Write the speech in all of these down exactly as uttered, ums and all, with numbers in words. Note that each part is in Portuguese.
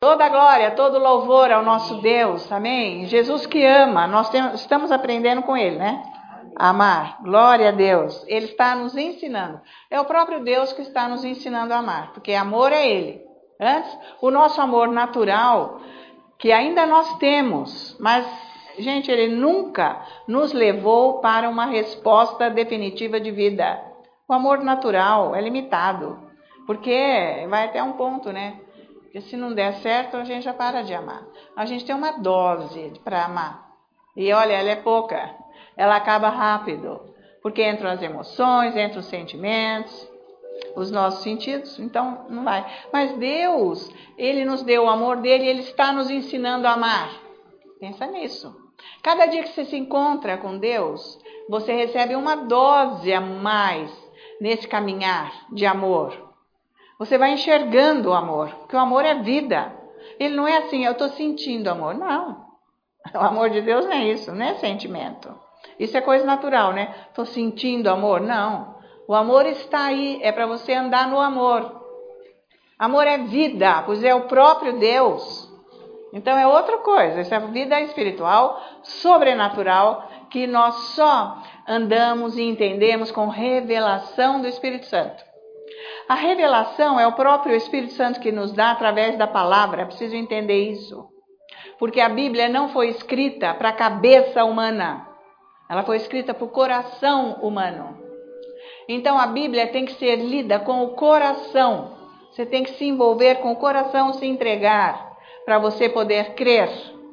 Toda glória, todo louvor ao nosso Deus, amém? Jesus que ama, nós temos, estamos aprendendo com Ele, né? Amar, glória a Deus. Ele está nos ensinando. É o próprio Deus que está nos ensinando a amar, porque amor é Ele. Antes, o nosso amor natural, que ainda nós temos, mas, gente, Ele nunca nos levou para uma resposta definitiva de vida. O amor natural é limitado, porque vai até um ponto, né? Porque se não der certo, a gente já para de amar. A gente tem uma dose para amar. E olha, ela é pouca. Ela acaba rápido. Porque entram as emoções, entram os sentimentos, os nossos sentidos. Então, não vai. Mas Deus, Ele nos deu o amor dele e Ele está nos ensinando a amar. Pensa nisso. Cada dia que você se encontra com Deus, você recebe uma dose a mais nesse caminhar de amor. Você vai enxergando o amor, porque o amor é vida. Ele não é assim, eu estou sentindo amor. Não, o amor de Deus não é isso, não é sentimento. Isso é coisa natural, né? Estou sentindo amor. Não, o amor está aí, é para você andar no amor. Amor é vida, pois é o próprio Deus. Então é outra coisa, isso é vida espiritual, sobrenatural, que nós só andamos e entendemos com revelação do Espírito Santo. A revelação é o próprio Espírito Santo que nos dá através da palavra. É preciso entender isso. Porque a Bíblia não foi escrita para a cabeça humana. Ela foi escrita para o coração humano. Então a Bíblia tem que ser lida com o coração. Você tem que se envolver com o coração, se entregar, para você poder crer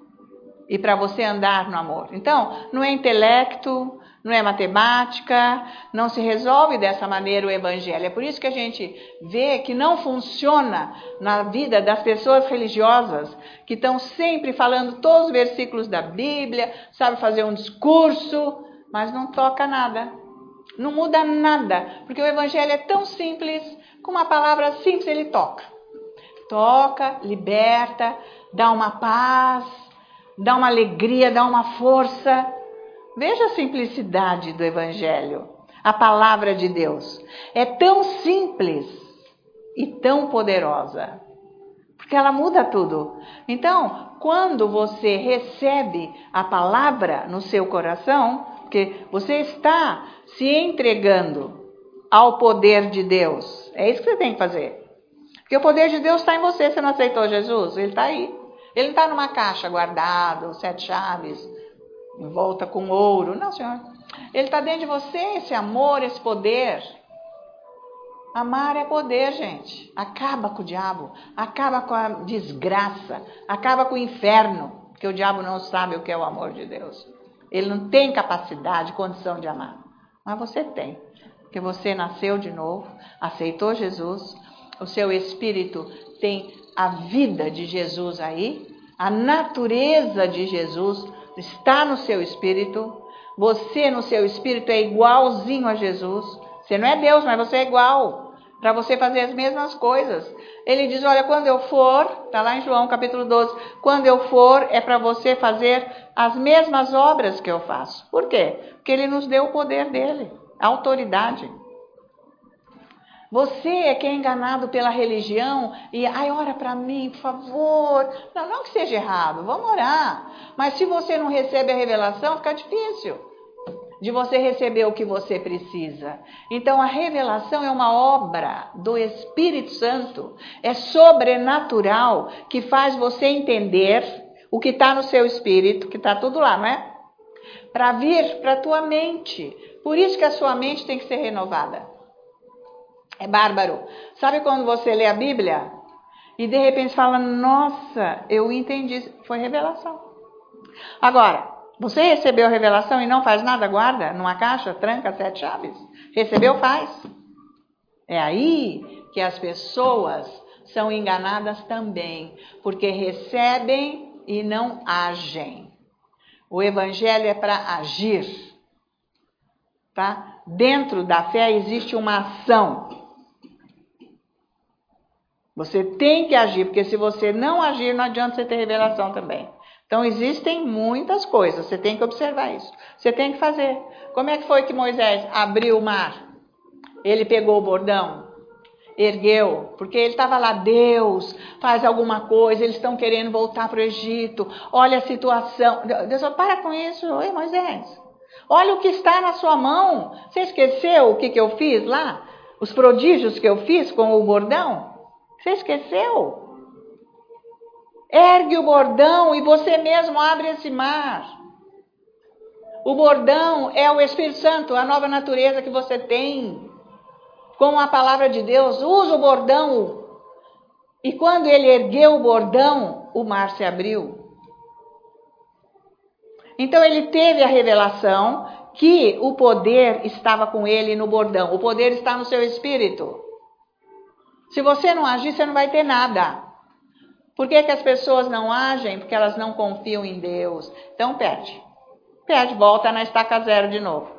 e para você andar no amor. Então, não é intelecto, não é matemática, não se resolve dessa maneira o evangelho. É por isso que a gente vê que não funciona na vida das pessoas religiosas, que estão sempre falando todos os versículos da Bíblia, sabe fazer um discurso, mas não toca nada. Não muda nada, porque o evangelho é tão simples, com uma palavra simples ele toca. Toca, liberta, dá uma paz, dá uma alegria, dá uma força. Veja a simplicidade do evangelho. A palavra de Deus é tão simples e tão poderosa, porque ela muda tudo. Então, quando você recebe a palavra no seu coração, porque você está se entregando ao poder de Deus, é isso que você tem que fazer. Porque o poder de Deus está em você. Você não aceitou Jesus? Ele está aí. Ele não está numa caixa guardado, sete chaves, em volta com ouro. Não, Senhor. Ele está dentro de você, esse amor, esse poder. Amar é poder, gente. Acaba com o diabo. Acaba com a desgraça. Acaba com o inferno. Porque o diabo não sabe o que é o amor de Deus. Ele não tem capacidade, condição de amar. Mas você tem. Porque você nasceu de novo, aceitou Jesus. O seu espírito tem a vida de Jesus aí, a natureza de Jesus está no seu espírito, você no seu espírito é igualzinho a Jesus, você não é Deus, mas você é igual, para você fazer as mesmas coisas. Ele diz, olha, quando eu for, está lá em João capítulo doze, quando eu for é para você fazer as mesmas obras que eu faço. Por quê? Porque ele nos deu o poder dele, a autoridade. Você é que é enganado pela religião e, ai, ora para mim, por favor. Não, não que seja errado, vamos orar. Mas se você não recebe a revelação, fica difícil de você receber o que você precisa. Então, a revelação é uma obra do Espírito Santo. É sobrenatural, que faz você entender o que está no seu espírito, que está tudo lá, não é? Para vir para a tua mente. Por isso que a sua mente tem que ser renovada. É bárbaro. Sabe quando você lê a Bíblia e de repente fala, nossa, eu entendi, foi revelação. Agora, você recebeu a revelação e não faz nada, guarda numa caixa, tranca sete chaves. Recebeu, faz. É aí que as pessoas são enganadas também, porque recebem e não agem. O evangelho é para agir. Tá? Dentro da fé existe uma ação. Você tem que agir, porque se você não agir, não adianta você ter revelação também. Então, existem muitas coisas, você tem que observar isso. Você tem que fazer. Como é que foi que Moisés abriu o mar? Ele pegou o bordão ergueu, porque ele estava lá, Deus, faz alguma coisa, eles estão querendo voltar para o Egito, olha a situação. Deus falou, para com isso, oi Moisés, olha o que está na sua mão. Você esqueceu o que, que eu fiz lá? Os prodígios que eu fiz com o bordão? Você esqueceu? Ergue o bordão e você mesmo abre esse mar. O bordão é o Espírito Santo, a nova natureza que você tem. Com a palavra de Deus, usa o bordão. E quando ele ergueu o bordão, o mar se abriu. Então ele teve a revelação que o poder estava com ele no bordão. O poder está no seu espírito. Se você não agir, você não vai ter nada. Por que que as pessoas não agem? Porque elas não confiam em Deus. Então perde. Perde, volta na estaca zero de novo.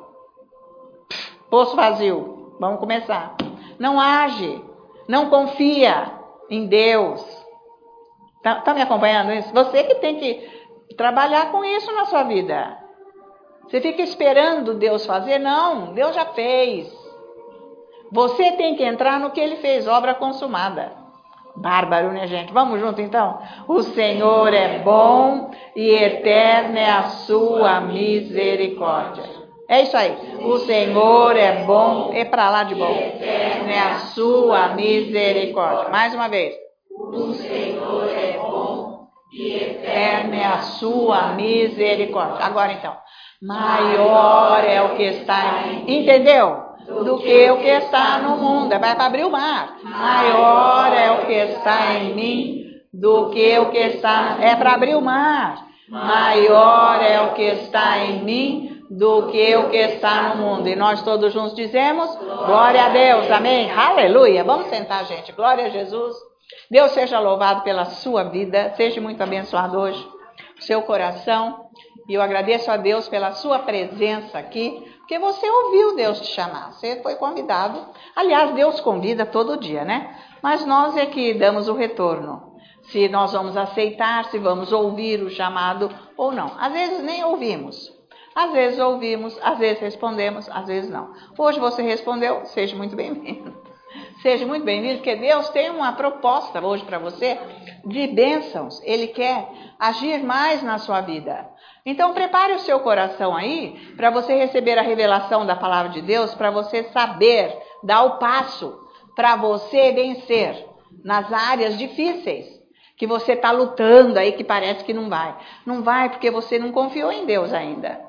Poço vazio. Vamos começar. Não age. Não confia em Deus. Tá, tá me acompanhando isso? Você que tem que trabalhar com isso na sua vida. Você fica esperando Deus fazer? Não, Deus já fez. Você tem que entrar no que ele fez, obra consumada. Bárbaro, né, gente? Vamos junto, então? O Senhor é bom e eterna é a sua misericórdia. É isso aí. O Senhor é bom, é para lá de bom. Eterna é a sua misericórdia. Mais uma vez. O Senhor é bom e eterna é a sua misericórdia. Agora, então. Maior é o que está em... Entendeu? Do que o que está no mundo. Vai para abrir o mar. Maior é o que está em mim do que o que está... É para abrir o mar. Maior é o que está em mim do que o que está no mundo. E nós todos juntos dizemos, glória a Deus, amém, aleluia. Vamos sentar, gente, glória a Jesus. Deus seja louvado pela sua vida, seja muito abençoado hoje, seu coração. E eu agradeço a Deus pela sua presença aqui, porque você ouviu Deus te chamar, você foi convidado. Aliás, Deus convida todo dia, né? Mas nós é que damos o retorno. Se nós vamos aceitar, se vamos ouvir o chamado ou não. Às vezes nem ouvimos. Às vezes ouvimos, às vezes respondemos, às vezes não. Hoje você respondeu, seja muito bem-vindo. Seja muito bem-vindo, porque Deus tem uma proposta hoje para você de bênçãos. Ele quer agir mais na sua vida. Então prepare o seu coração aí para você receber a revelação da palavra de Deus, para você saber dar o passo para você vencer nas áreas difíceis que você está lutando aí, que parece que não vai. Não vai porque você não confiou em Deus ainda.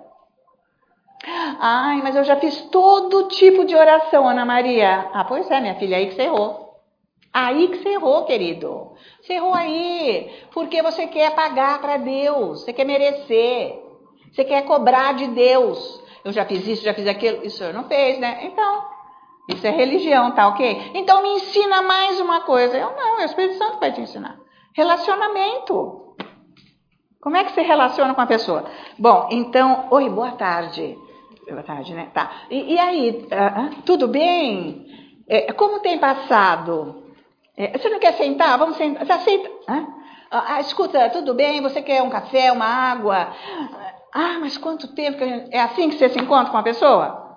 Ai, mas eu já fiz todo tipo de oração, Ana Maria. Ah, pois é, minha filha, aí que você errou. Aí que você errou, querido. Você errou aí, porque você quer pagar para Deus, você quer merecer, você quer cobrar de Deus. Eu já fiz isso, já fiz aquilo, isso o senhor não fez, né? Então, isso é religião, tá ok? Então me ensina mais uma coisa. Eu não, o Espírito Santo vai te ensinar. Relacionamento. Como é que você relaciona com a pessoa? Bom, então, oi, boa tarde. Boa tarde, né? Tá. E, e aí, uh, tudo bem? É, como tem passado? É, você não quer sentar? Vamos sentar. Você aceita? Ah, ah, escuta, tudo bem? Você quer um café, uma água? Ah, mas quanto tempo que a gente... É assim que você se encontra com a pessoa?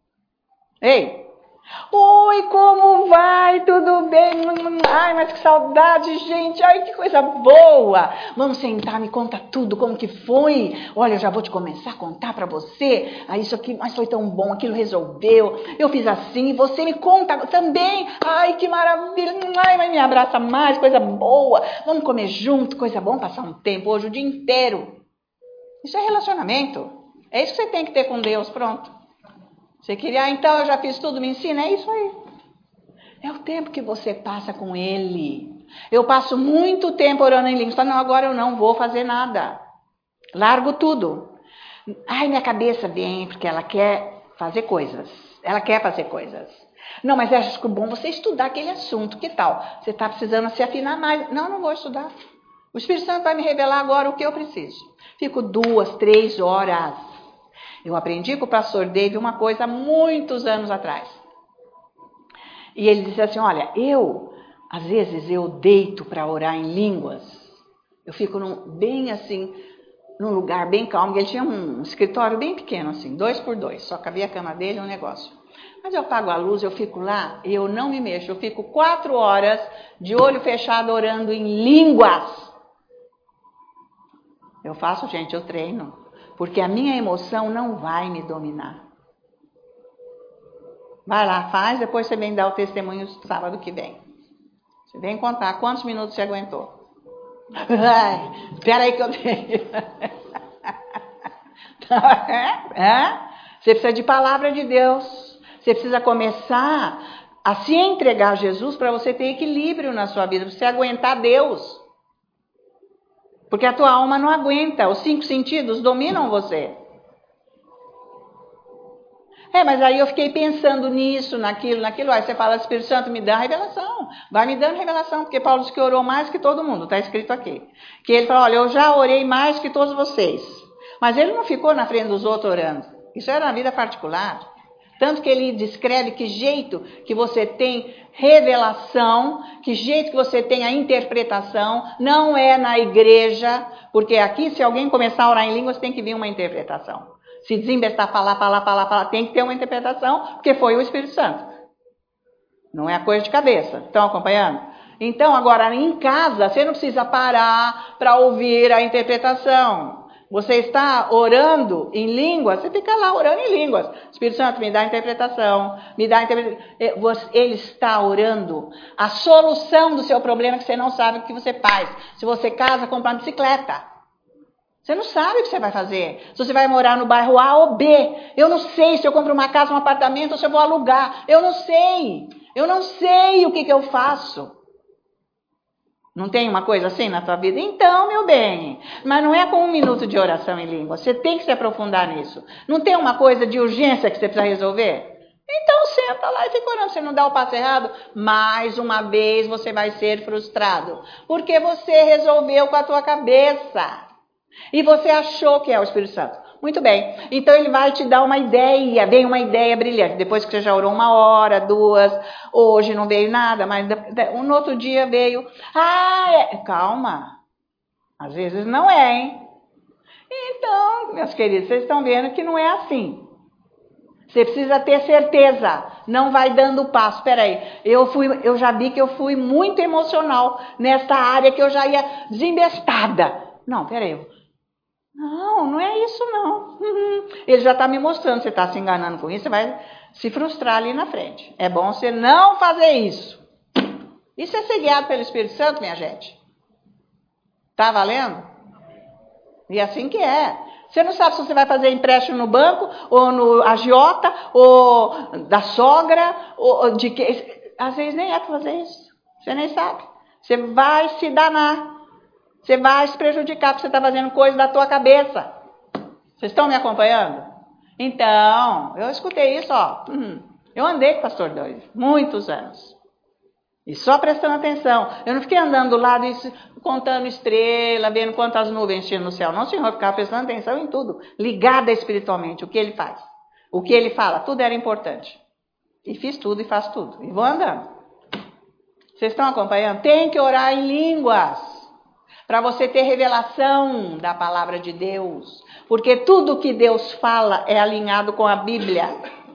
Ei! Oi, como vai? Tudo bem? Ai, mas que saudade, gente. Ai, que coisa boa. Vamos sentar, me conta tudo, como que foi. Olha, eu já vou te começar a contar para você. Ah, isso aqui, mas foi tão bom, aquilo resolveu. Eu fiz assim, você me conta também. Ai, que maravilha. Ai, mas me abraça mais, coisa boa. Vamos comer junto, coisa boa, passar um tempo hoje, o dia inteiro. Isso é relacionamento. É isso que você tem que ter com Deus, pronto. Você queria, ah, então eu já fiz tudo, me ensina, é isso aí. É o tempo que você passa com Ele. Eu passo muito tempo orando em línguas. Não, agora eu não vou fazer nada. Largo tudo. Ai, minha cabeça vem, porque ela quer fazer coisas. Ela quer fazer coisas. Não, mas acho que é bom você estudar aquele assunto, que tal? Você está precisando se afinar mais. Não, não vou estudar. O Espírito Santo vai me revelar agora o que eu preciso. Fico duas, três horas. Eu aprendi com o pastor David uma coisa há muitos anos atrás. E ele disse assim, olha, eu, às vezes eu deito para orar em línguas. Eu fico num, bem assim, num lugar bem calmo. Ele tinha um escritório bem pequeno assim, dois por dois. Só cabia a cama dele e um negócio. Mas eu apago a luz, eu fico lá e eu não me mexo. Eu fico quatro horas de olho fechado orando em línguas. Eu faço, gente, eu treino. Porque a minha emoção não vai me dominar. Vai lá, faz, depois você vem dar o testemunho sábado que vem. Você vem contar quantos minutos você aguentou. Ai, espera aí que eu tenho. é? É? Você precisa de palavra de Deus. Você precisa começar a se entregar a Jesus para você ter equilíbrio na sua vida, para você aguentar Deus. Porque a tua alma não aguenta, os cinco sentidos dominam você. É, mas aí eu fiquei pensando nisso, naquilo, naquilo. Aí você fala, Espírito Santo, me dá revelação. Vai me dando revelação, porque Paulo disse que orou mais que todo mundo, está escrito aqui. Que ele falou, olha, eu já orei mais que todos vocês. Mas ele não ficou na frente dos outros orando. Isso era na vida particular. Tanto que ele descreve que jeito que você tem revelação, que jeito que você tem a interpretação, não é na igreja, porque aqui se alguém começar a orar em línguas tem que vir uma interpretação. Se desembestar, falar, falar, falar, falar, tem que ter uma interpretação, porque foi o Espírito Santo. Não é a coisa de cabeça. Estão acompanhando? Então, agora, em casa, você não precisa parar para ouvir a interpretação. Você está orando em línguas, você fica lá orando em línguas. Espírito Santo, me dá a interpretação, me dá a interpretação. Ele está orando a solução do seu problema que você não sabe o que você faz. Se você casa, compra uma bicicleta. Você não sabe o que você vai fazer. Se você vai morar no bairro A ou B. Eu não sei se eu compro uma casa, um apartamento ou se eu vou alugar. Eu não sei. Eu não sei o que, que eu faço. Não tem uma coisa assim na tua vida? Então, meu bem, mas não é com um minuto de oração em língua. Você tem que se aprofundar nisso. Não tem uma coisa de urgência que você precisa resolver? Então, senta lá e fica orando. Você não dá o passo errado, mais uma vez você vai ser frustrado. Porque você resolveu com a tua cabeça. E você achou que é o Espírito Santo. Muito bem, então ele vai te dar uma ideia, vem uma ideia brilhante. Depois que você já orou uma hora, duas, hoje não veio nada, mas no outro dia veio. Ah, é. Calma, às vezes não é, hein? Então, meus queridos, vocês estão vendo que não é assim. Você precisa ter certeza, não vai dando passo. Espera aí, eu, fui, eu já vi que eu fui muito emocional nesta área que eu já ia desembestada. Não, espera aí. Não, não é isso não. Uhum. Ele já está me mostrando, você está se enganando com isso, você vai se frustrar ali na frente. É bom você não fazer isso. Isso é ser guiado pelo Espírito Santo, minha gente. Tá valendo? E assim que é. Você não sabe se você vai fazer empréstimo no banco, ou no agiota, ou da sogra, ou de que. Às vezes nem é para fazer isso. Você nem sabe. Você vai se danar. Você vai se prejudicar porque você está fazendo coisa da tua cabeça. Vocês estão me acompanhando? Então, eu escutei isso, ó. Hum, eu andei com o pastor dois, muitos anos. E só prestando atenção. Eu não fiquei andando do lado e contando estrela, vendo quantas nuvens tinha no céu. Não, senhor, eu ficava prestando atenção em tudo. Ligada espiritualmente, o que ele faz. O que ele fala, tudo era importante. E fiz tudo e faço tudo. E vou andando. Vocês estão acompanhando? Tem que orar em línguas. Para você ter revelação da palavra de Deus. Porque tudo que Deus fala é alinhado com a Bíblia.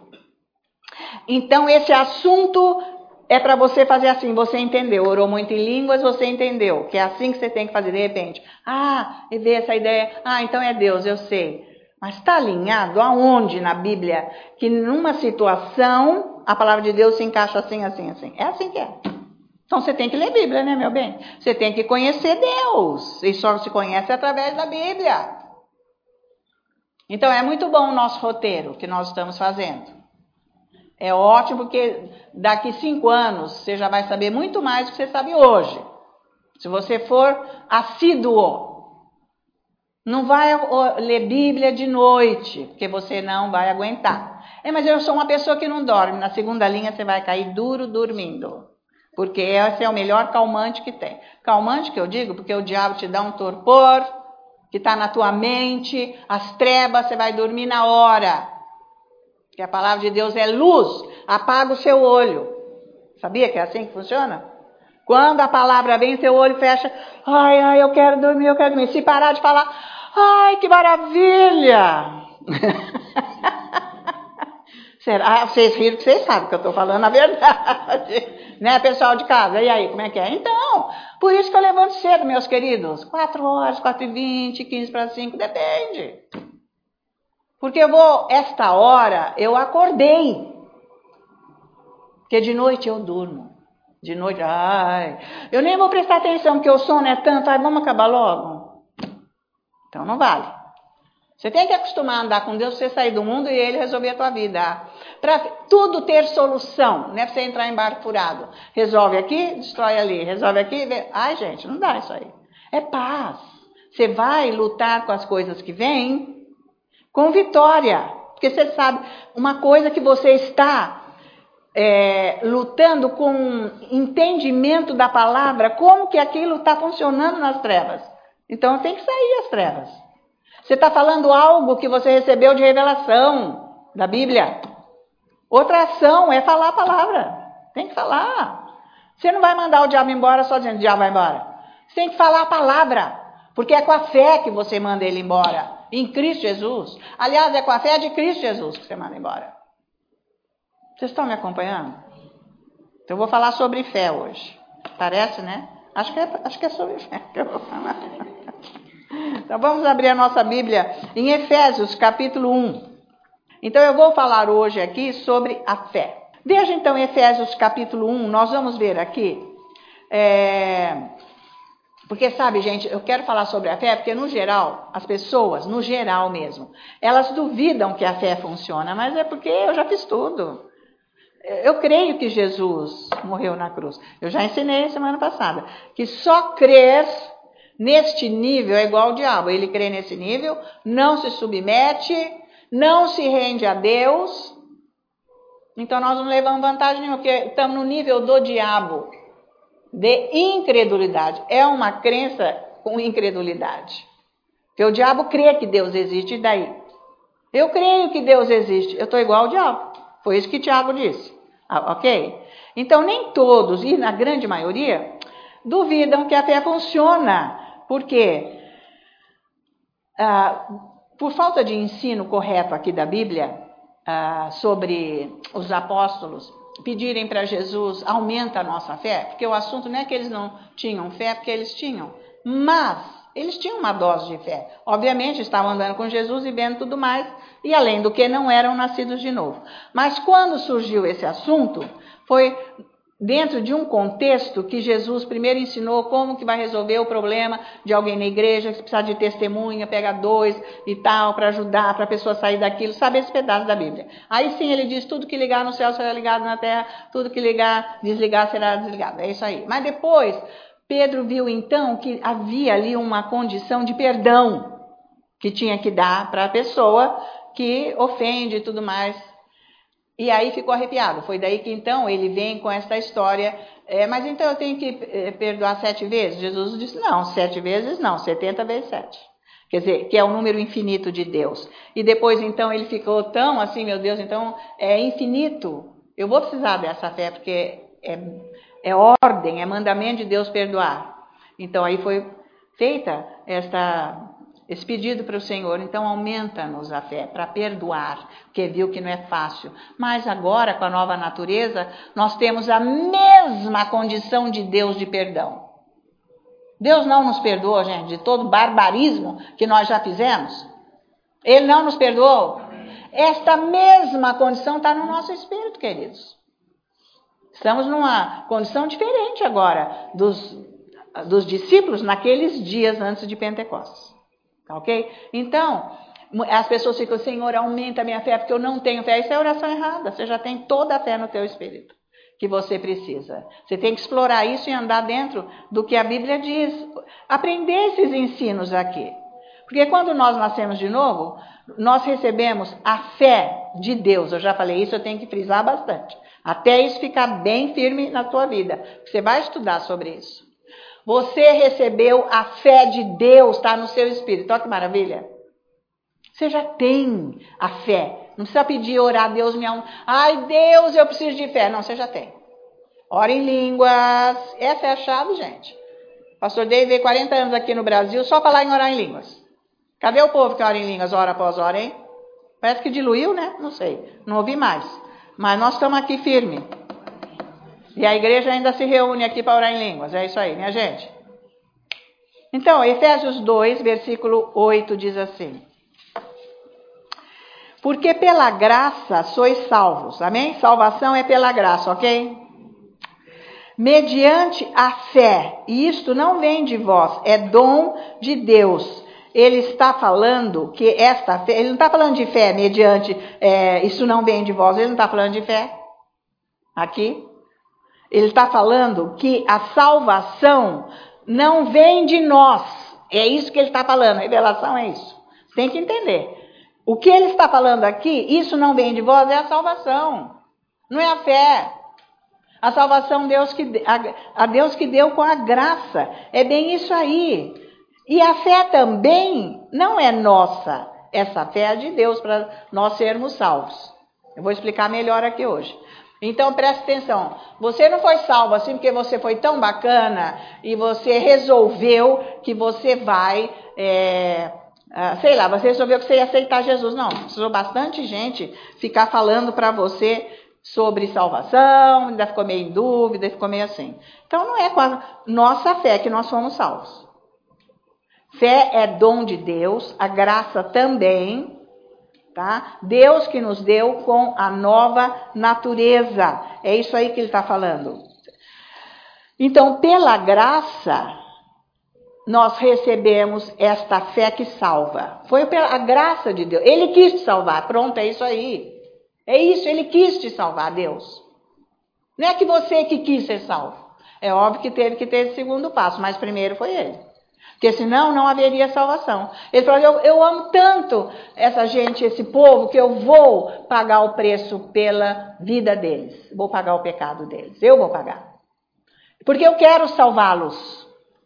Então esse assunto é para você fazer assim. Você entendeu, orou muito em línguas, você entendeu. Que é assim que você tem que fazer de repente. Ah, e ver essa ideia. Ah, então é Deus, eu sei. Mas está alinhado aonde na Bíblia? Que numa situação a palavra de Deus se encaixa assim, assim, assim. É assim que é. Então você tem que ler Bíblia, né, meu bem? Você tem que conhecer Deus. E só se conhece através da Bíblia. Então é muito bom o nosso roteiro que nós estamos fazendo. É ótimo porque daqui cinco anos você já vai saber muito mais do que você sabe hoje. Se você for assíduo. Não vai ler Bíblia de noite, porque você não vai aguentar. É, mas eu sou uma pessoa que não dorme. Na segunda linha você vai cair duro dormindo. Porque esse é o melhor calmante que tem. Calmante que eu digo, porque o diabo te dá um torpor, que está na tua mente, as trevas, você vai dormir na hora. Porque a palavra de Deus é luz, apaga o seu olho. Sabia que é assim que funciona? Quando a palavra vem, seu olho fecha, ai, ai, eu quero dormir, eu quero dormir. Se parar de falar, ai, que maravilha! Será? Vocês riram que vocês sabem que eu estou falando a verdade. Né, pessoal de casa? E aí, como é que é? Então, por isso que eu levanto cedo, meus queridos. Quatro horas, quatro e vinte, quinze para cinco, depende. Porque eu vou, esta hora, eu acordei. Porque de noite eu durmo. De noite, ai, eu nem vou prestar atenção, porque o sono é tanto, ai, vamos acabar logo. Então não vale. Você tem que acostumar a andar com Deus, você sair do mundo e Ele resolver a tua vida. Para tudo ter solução, não é para você entrar em barco furado. Resolve aqui, destrói ali. Resolve aqui, vê. Ai, gente, não dá isso aí. É paz. Você vai lutar com as coisas que vêm com vitória. Porque você sabe, uma coisa que você está é, lutando com entendimento da palavra, como que aquilo está funcionando nas trevas. Então tem que sair as trevas. Você está falando algo que você recebeu de revelação da Bíblia. Outra ação é falar a palavra. Tem que falar. Você não vai mandar o diabo embora só dizendo, o diabo vai embora. Você tem que falar a palavra. Porque é com a fé que você manda ele embora. Em Cristo Jesus. Aliás, é com a fé de Cristo Jesus que você manda embora. Vocês estão me acompanhando? Então eu vou falar sobre fé hoje. Parece, né? Acho que é, acho que é sobre fé que eu vou falar. Então vamos abrir a nossa Bíblia em Efésios capítulo um. Então eu vou falar hoje aqui sobre a fé. Veja então Efésios capítulo um, nós vamos ver aqui. É... Porque sabe, gente, eu quero falar sobre a fé porque no geral, as pessoas, no geral mesmo, elas duvidam que a fé funciona, mas é porque eu já fiz tudo. Eu creio que Jesus morreu na cruz. Eu já ensinei semana passada que só crer neste nível é igual ao diabo. Ele crê nesse nível, não se submete, não se rende a Deus. Então nós não levamos vantagem nenhuma, porque estamos no nível do diabo, de incredulidade. É uma crença com incredulidade. Porque o diabo crê que Deus existe, e daí? Eu creio que Deus existe, eu estou igual ao diabo. Foi isso que Tiago disse. Ah, ok? Então nem todos, e na grande maioria, duvidam que a fé funciona. Por quê? Ah, por falta de ensino correto aqui da Bíblia, ah, sobre os apóstolos pedirem para Jesus, aumenta a nossa fé, porque o assunto não é que eles não tinham fé, porque eles tinham, mas eles tinham uma dose de fé. Obviamente estavam andando com Jesus e vendo tudo mais, e além do que não eram nascidos de novo. Mas quando surgiu esse assunto, foi dentro de um contexto que Jesus primeiro ensinou como que vai resolver o problema de alguém na igreja, que precisa de testemunha, pega dois e tal, para ajudar, para a pessoa sair daquilo, sabe esse pedaço da Bíblia. Aí sim ele diz, tudo que ligar no céu será ligado na terra, tudo que ligar, desligar será desligado. É isso aí. Mas depois, Pedro viu então que havia ali uma condição de perdão que tinha que dar para a pessoa que ofende e tudo mais. E aí ficou arrepiado. Foi daí que então ele vem com essa história. É, mas então eu tenho que é, perdoar sete vezes? Jesus disse, não, sete vezes não, setenta vezes sete. Quer dizer, que é o número infinito de Deus. E depois então ele ficou tão assim, meu Deus, então é infinito. Eu vou precisar dessa fé porque é, é ordem, é mandamento de Deus perdoar. Então aí foi feita esta... esse pedido para o Senhor, então aumenta-nos a fé para perdoar, porque viu que não é fácil. Mas agora, com a nova natureza, nós temos a mesma condição de Deus de perdão. Deus não nos perdoou, gente, de todo o barbarismo que nós já fizemos. Ele não nos perdoou. Esta mesma condição está no nosso espírito, queridos. Estamos numa condição diferente agora dos, dos discípulos naqueles dias antes de Pentecostes. Ok? Então, as pessoas ficam, Senhor, aumenta a minha fé, porque eu não tenho fé. Isso é oração errada. Você já tem toda a fé no teu espírito que você precisa. Você tem que explorar isso e andar dentro do que a Bíblia diz. Aprender esses ensinos aqui. Porque quando nós nascemos de novo, nós recebemos a fé de Deus. Eu já falei isso, eu tenho que frisar bastante. Até isso ficar bem firme na tua vida. Você vai estudar sobre isso. Você recebeu a fé de Deus, está no seu espírito. Olha que maravilha. Você já tem a fé. Não precisa pedir, orar, Deus me ama. Ai, Deus, eu preciso de fé. Não, você já tem. Ora em línguas. Essa é a chave, gente. O pastor Dave veio quarenta anos aqui no Brasil só falar em orar em línguas. Cadê o povo que ora em línguas, hora após hora, hein? Parece que diluiu, né? Não sei, não ouvi mais. Mas nós estamos aqui firme. E a igreja ainda se reúne aqui para orar em línguas. É isso aí, minha gente. Então, Efésios dois, versículo oito diz assim: porque pela graça sois salvos. Amém? Salvação é pela graça, ok? Mediante a fé. E isto não vem de vós, é dom de Deus. Ele está falando que esta fé, ele não está falando de fé mediante, é, isso não vem de vós, ele não está falando de fé aqui. Ele está falando que a salvação não vem de nós. É isso que ele está falando, a revelação é isso. Tem que entender. O que ele está falando aqui, isso não vem de vós, é a salvação. Não é a fé. A salvação Deus que, a, a Deus que deu com a graça. É bem isso aí. E a fé também não é nossa. Essa fé é de Deus para nós sermos salvos. Eu vou explicar melhor aqui hoje. Então preste atenção. Você não foi salvo assim porque você foi tão bacana e você resolveu que você vai... É, Uh, sei lá, você resolveu que você ia aceitar Jesus. Não, precisou bastante gente ficar falando para você sobre salvação, ainda ficou meio em dúvida, ficou meio assim. Então não é com a nossa fé que nós somos salvos. Fé é dom de Deus, a graça também, tá? Deus que nos deu com a nova natureza. É isso aí que ele está falando. Então, pela graça... nós recebemos esta fé que salva. Foi pela graça de Deus. Ele quis te salvar. Pronto, é isso aí. É isso, ele quis te salvar, Deus. Não é que você que quis ser salvo. É óbvio que teve que ter esse segundo passo, mas primeiro foi ele. Porque senão não haveria salvação. Ele falou, eu, eu amo tanto essa gente, esse povo, que eu vou pagar o preço pela vida deles. Vou pagar o pecado deles. Eu vou pagar. Porque eu quero salvá-los.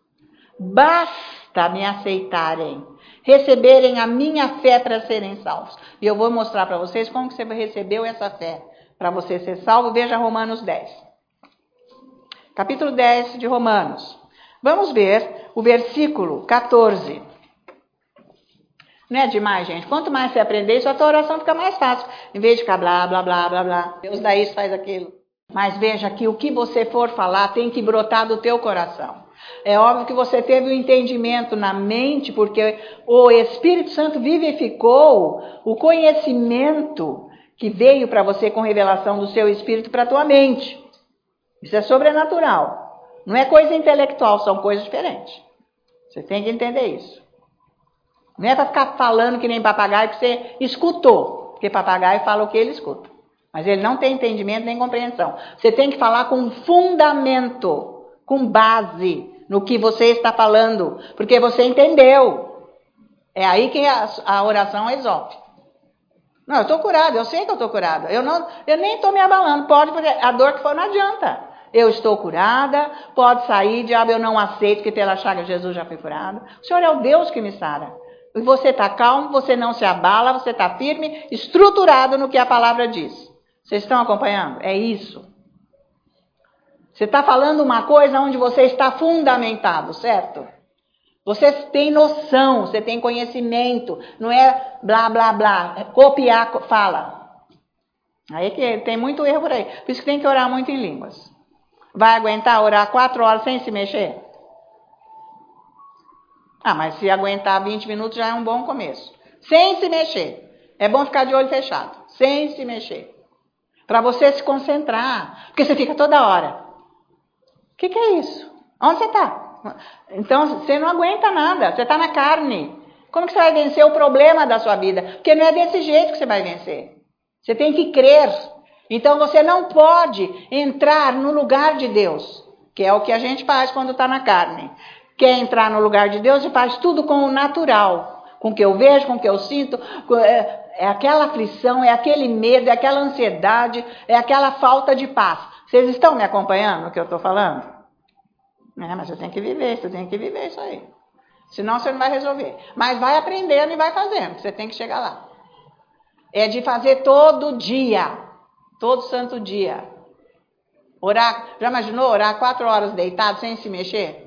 Basta me aceitarem, receberem a minha fé para serem salvos. E eu vou mostrar para vocês como que você recebeu essa fé para você ser salvo. Veja Romanos dez. Capítulo dez de Romanos. Vamos ver o versículo quatorze. Não é demais, gente? Quanto mais você aprender isso, a tua oração fica mais fácil. Em vez de ficar blá, blá, blá, blá, blá. Deus dá isso, faz aquilo. Mas veja que o que você for falar tem que brotar do teu coração. É óbvio que você teve o entendimento na mente, porque o Espírito Santo vivificou o conhecimento que veio para você com revelação do seu Espírito para a tua mente. Isso é sobrenatural. Não é coisa intelectual, são coisas diferentes. Você tem que entender isso. Não é para ficar falando que nem papagaio que você escutou, porque papagaio fala o que ele escuta. Mas ele não tem entendimento nem compreensão. Você tem que falar com fundamento, com base no que você está falando, porque você entendeu. É aí que a, a oração resolve. Não, eu estou curado, eu sei que eu estou curada. Eu, não, eu nem estou me abalando, pode, porque a dor que for não adianta. Eu estou curada, pode sair, diabo, eu não aceito que pela chaga de Jesus já fui curada. O Senhor é o Deus que me sara. E você está calmo, você não se abala, você está firme, estruturado no que a palavra diz. Vocês estão acompanhando? É isso. Você está falando uma coisa onde você está fundamentado, certo? Você tem noção, você tem conhecimento, não é blá, blá, blá, é copiar, fala. Aí que tem muito erro por aí. Por isso que tem que orar muito em línguas. Vai aguentar orar quatro horas sem se mexer? Ah, mas se aguentar vinte minutos já é um bom começo. Sem se mexer. É bom ficar de olho fechado, sem se mexer. Para você se concentrar, porque você fica toda hora. O que, que é isso? Onde você está? Então, você não aguenta nada, você está na carne. Como que você vai vencer o problema da sua vida? Porque não é desse jeito que você vai vencer. Você tem que crer. Então, você não pode entrar no lugar de Deus, que é o que a gente faz quando está na carne. Quer entrar no lugar de Deus e faz tudo com o natural, com o que eu vejo, com o que eu sinto. É, é aquela aflição, é aquele medo, é aquela ansiedade, é aquela falta de paz. Vocês estão me acompanhando no que eu estou falando? É, mas você tem que viver, você tem que viver isso aí. Senão você não vai resolver. Mas vai aprendendo e vai fazendo, você tem que chegar lá. É de fazer todo dia, todo santo dia. Orar, já imaginou orar quatro horas deitado sem se mexer?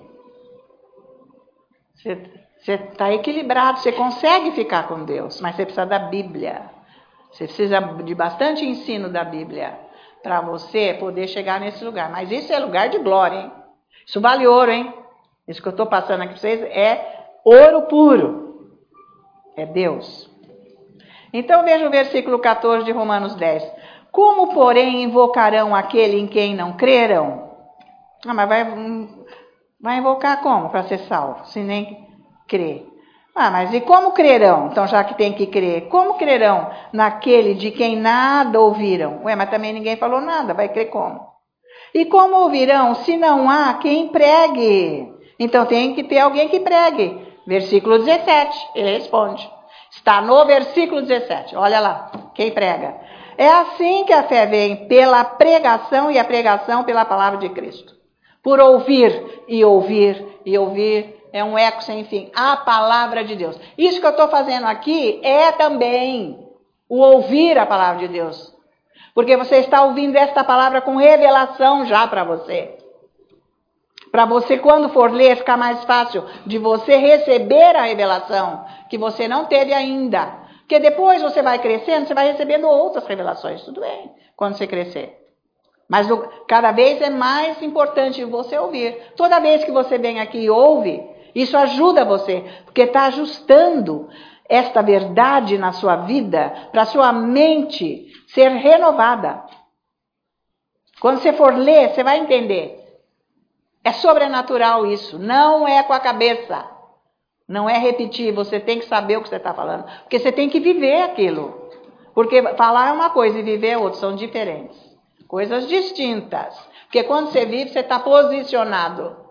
Você está equilibrado, você consegue ficar com Deus, mas você precisa da Bíblia. Você precisa de bastante ensino da Bíblia para você poder chegar nesse lugar. Mas isso é lugar de glória, hein? Isso vale ouro, hein? Isso que eu estou passando aqui para vocês é ouro puro. É Deus. Então veja o versículo quatorze de Romanos dez. Como, porém, invocarão aquele em quem não creram? Ah, mas vai, vai invocar como para ser salvo, se nem crer? Ah, mas e como crerão? Então, já que tem que crer, como crerão naquele de quem nada ouviram? Ué, mas também ninguém falou nada, vai crer como? E como ouvirão se não há quem pregue? Então, tem que ter alguém que pregue. Versículo dezessete, ele responde. Está no versículo dezessete, olha lá, quem prega. É assim que a fé vem, pela pregação, e a pregação pela palavra de Cristo. Por ouvir e ouvir e ouvir. É um eco sem fim. A palavra de Deus. Isso que eu estou fazendo aqui é também o ouvir a palavra de Deus. Porque você está ouvindo esta palavra com revelação já para você. Para você, quando for ler, ficar mais fácil de você receber a revelação que você não teve ainda. Porque depois você vai crescendo, você vai recebendo outras revelações. Tudo bem, quando você crescer. Mas cada vez é mais importante você ouvir. Toda vez que você vem aqui e ouve, isso ajuda você, porque está ajustando esta verdade na sua vida para sua mente ser renovada. Quando você for ler, você vai entender. É sobrenatural isso, não é com a cabeça. Não é repetir, você tem que saber o que você está falando, porque você tem que viver aquilo. Porque falar é uma coisa e viver é outra, são diferentes. Coisas distintas. Porque quando você vive, você está posicionado.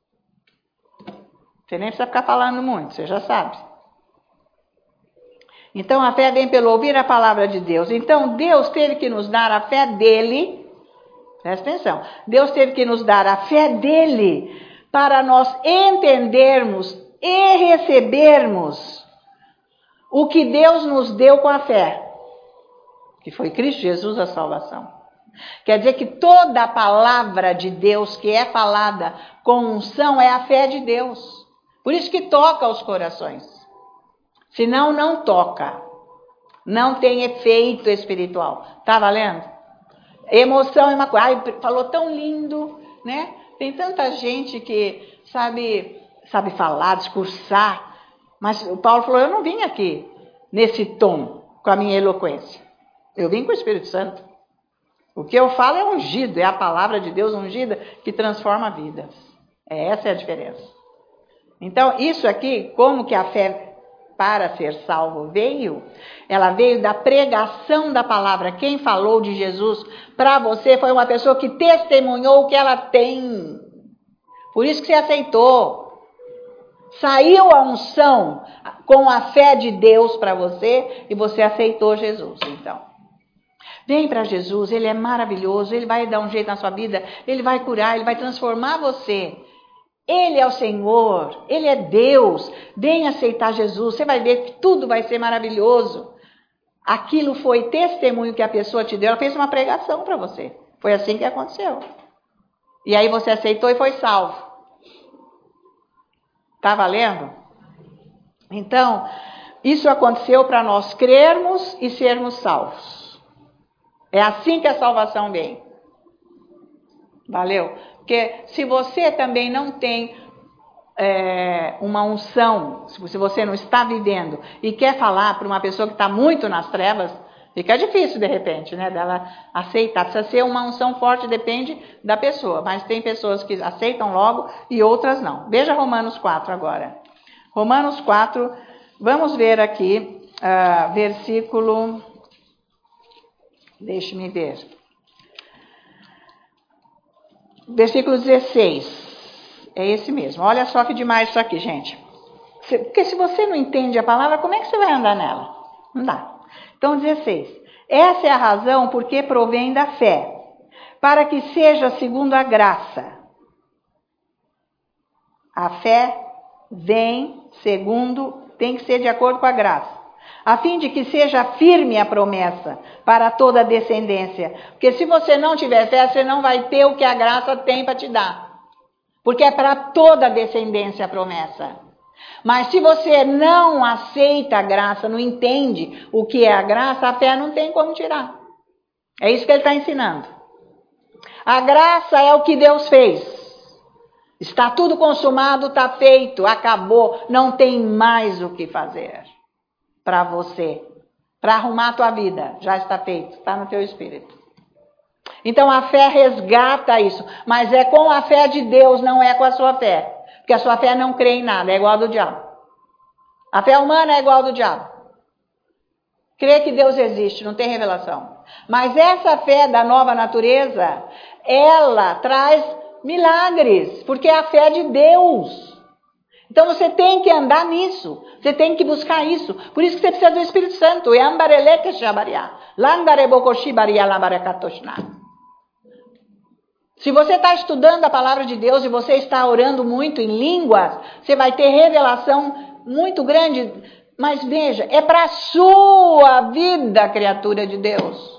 Você nem precisa ficar falando muito, você já sabe. Então, a fé vem pelo ouvir a palavra de Deus. Então, Deus teve que nos dar a fé dele. Presta atenção. Deus teve que nos dar a fé dele para nós entendermos e recebermos o que Deus nos deu com a fé. Que foi Cristo Jesus a salvação. Quer dizer que toda a palavra de Deus que é falada com unção é a fé de Deus. Por isso que toca os corações. Senão, não toca. Não tem efeito espiritual. Tá valendo? Emoção é uma coisa. Ai, falou tão lindo, né? Tem tanta gente que sabe, sabe falar, discursar. Mas o Paulo falou, eu não vim aqui nesse tom, com a minha eloquência. Eu vim com o Espírito Santo. O que eu falo é ungido, é a palavra de Deus ungida que transforma vidas. É, essa é a diferença. Então, isso aqui, como que a fé para ser salvo veio? Ela veio da pregação da palavra. Quem falou de Jesus para você foi uma pessoa que testemunhou o que ela tem. Por isso que você aceitou. Saiu a unção com a fé de Deus para você e você aceitou Jesus, então. Vem para Jesus, ele é maravilhoso, ele vai dar um jeito na sua vida, ele vai curar, ele vai transformar você. Ele é o Senhor, ele é Deus. Vem aceitar Jesus, você vai ver que tudo vai ser maravilhoso. Aquilo foi testemunho que a pessoa te deu, ela fez uma pregação para você. Foi assim que aconteceu. E aí você aceitou e foi salvo. Tá valendo? Então, isso aconteceu para nós crermos e sermos salvos. É assim que a salvação vem. Valeu? Porque se você também não tem é, uma unção, se você não está vivendo e quer falar para uma pessoa que está muito nas trevas, fica difícil de repente, né, dela aceitar. Precisa ser uma unção forte, depende da pessoa. Mas tem pessoas que aceitam logo e outras não. Veja Romanos quatro agora. Romanos quatro, vamos ver aqui, uh, versículo... Deixe-me ver. Versículo dezesseis. É esse mesmo. Olha só que demais isso aqui, gente. Porque se você não entende a palavra, como é que você vai andar nela? Não dá. Então, dezesseis. Essa é a razão porque provém da fé, para que seja segundo a graça. A fé vem segundo, tem que ser de acordo com a graça. A fim de que seja firme a promessa para toda a descendência. Porque se você não tiver fé, você não vai ter o que a graça tem para te dar. Porque é para toda a descendência a promessa. Mas se você não aceita a graça, não entende o que é a graça, a fé não tem como tirar. É isso que ele está ensinando. A graça é o que Deus fez. Está tudo consumado, está feito, acabou. Não tem mais o que fazer para você. Para arrumar a tua vida. Já está feito, está no teu espírito. Então a fé resgata isso. Mas é com a fé de Deus, não é com a sua fé. Porque a sua fé não crê em nada, é igual a do diabo. A fé humana é igual a do diabo. Crê que Deus existe, não tem revelação. Mas essa fé da nova natureza, ela traz milagres, porque é a fé de Deus. Então você tem que andar nisso, você tem que buscar isso. Por isso que você precisa do Espírito Santo. Se você está estudando a palavra de Deus e você está orando muito em línguas, você vai ter revelação muito grande. Mas veja, é para a sua vida, criatura de Deus.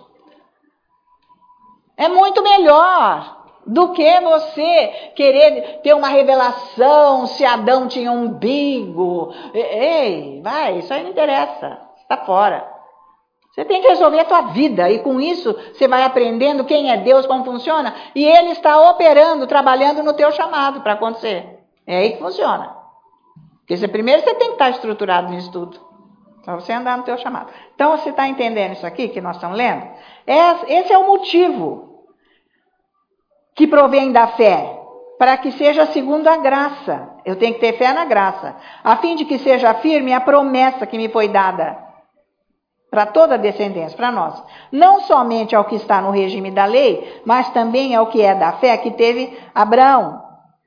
É muito melhor do que você querer ter uma revelação se Adão tinha um umbigo. Ei, vai, isso aí não interessa, está fora. Você tem que resolver a tua vida e com isso você vai aprendendo quem é Deus, como funciona, e Ele está operando, trabalhando no teu chamado para acontecer. É aí que funciona. Porque você, primeiro você tem que estar estruturado nisso tudo, para você andar no teu chamado. Então você está entendendo isso aqui que nós estamos lendo? Esse é o motivo que provém da fé, para que seja segundo a graça. Eu tenho que ter fé na graça, a fim de que seja firme a promessa que me foi dada para toda a descendência, para nós. Não somente ao que está no regime da lei, mas também ao que é da fé que teve Abraão.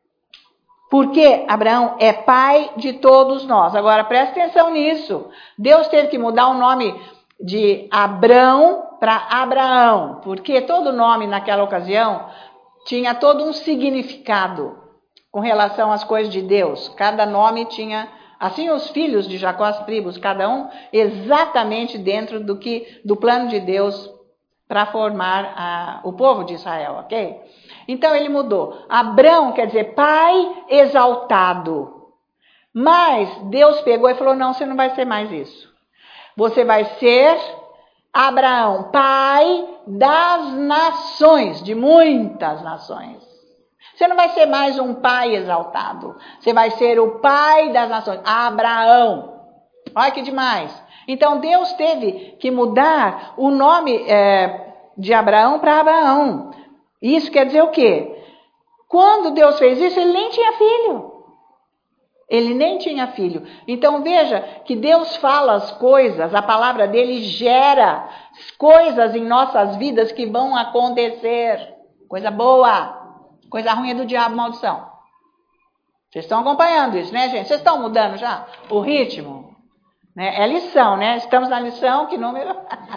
Porque Abraão é pai de todos nós. Agora presta atenção nisso. Deus teve que mudar o nome de Abrão para Abraão, porque todo nome naquela ocasião tinha todo um significado com relação às coisas de Deus. Cada nome tinha, assim os filhos de Jacó, as tribos, cada um exatamente dentro do, que, do plano de Deus para formar a, o povo de Israel, ok? Então ele mudou. Abrão quer dizer pai exaltado. Mas Deus pegou e falou, não, você não vai ser mais isso. Você vai ser Abraão, pai das nações, de muitas nações. Você não vai ser mais um pai exaltado. Você vai ser o pai das nações, Abraão. Olha que demais. Então Deus teve que mudar o nome é, de Abraão para Abraão. Isso quer dizer o quê? Quando Deus fez isso, ele nem tinha filho. Ele nem tinha filho. Então veja que Deus fala as coisas, a palavra dele gera coisas em nossas vidas que vão acontecer. Coisa boa, coisa ruim é do diabo, maldição. Vocês estão acompanhando isso, né, gente? Vocês estão mudando já o ritmo? Né? É lição, né? Estamos na lição, que número?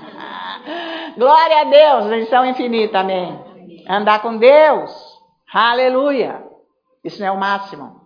Glória a Deus, lição infinita, amém. Andar com Deus, aleluia. Isso não é o máximo.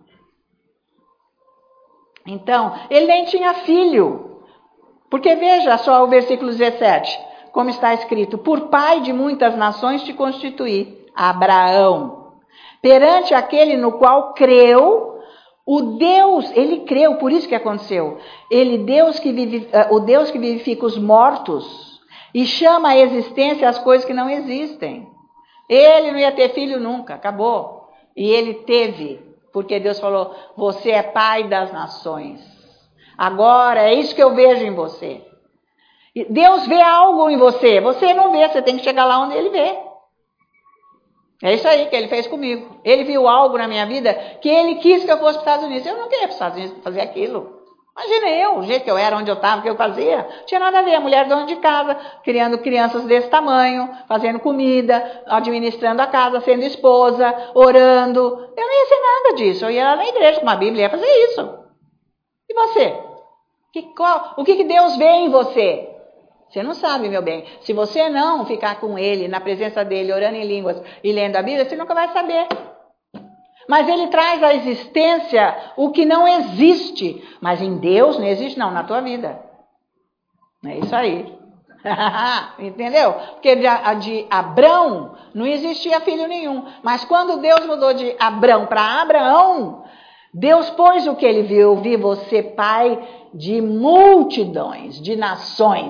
Então, ele nem tinha filho. Porque veja só o versículo dezessete, como está escrito: por pai de muitas nações te constituí, Abraão, perante aquele no qual creu, o Deus, ele creu, por isso que aconteceu. Ele, Deus que vive, o Deus que vivifica os mortos e chama à existência as coisas que não existem. Ele não ia ter filho nunca, acabou. E ele teve. Porque Deus falou, você é pai das nações. Agora, é isso que eu vejo em você. Deus vê algo em você. Você não vê, você tem que chegar lá onde ele vê. É isso aí que ele fez comigo. Ele viu algo na minha vida que ele quis que eu fosse para os Estados Unidos. Eu não queria para os Estados Unidos fazer aquilo. Imagina eu, o jeito que eu era, onde eu estava, o que eu fazia. Não tinha nada a ver. A mulher dona de casa, criando crianças desse tamanho, fazendo comida, administrando a casa, sendo esposa, orando. Eu não ia ser nada disso. Eu ia lá na igreja com uma Bíblia, ia fazer isso. E você? Que, qual, o que, que Deus vê em você? Você não sabe, meu bem. Se você não ficar com ele, na presença dele, orando em línguas e lendo a Bíblia, você nunca vai saber. Mas ele traz à existência o que não existe. Mas em Deus não existe não, na tua vida. É isso aí. Entendeu? Porque de, de Abrão não existia filho nenhum. Mas quando Deus mudou de Abrão para Abraão, Deus pôs o que ele viu, eu vi você pai de multidões, de nações.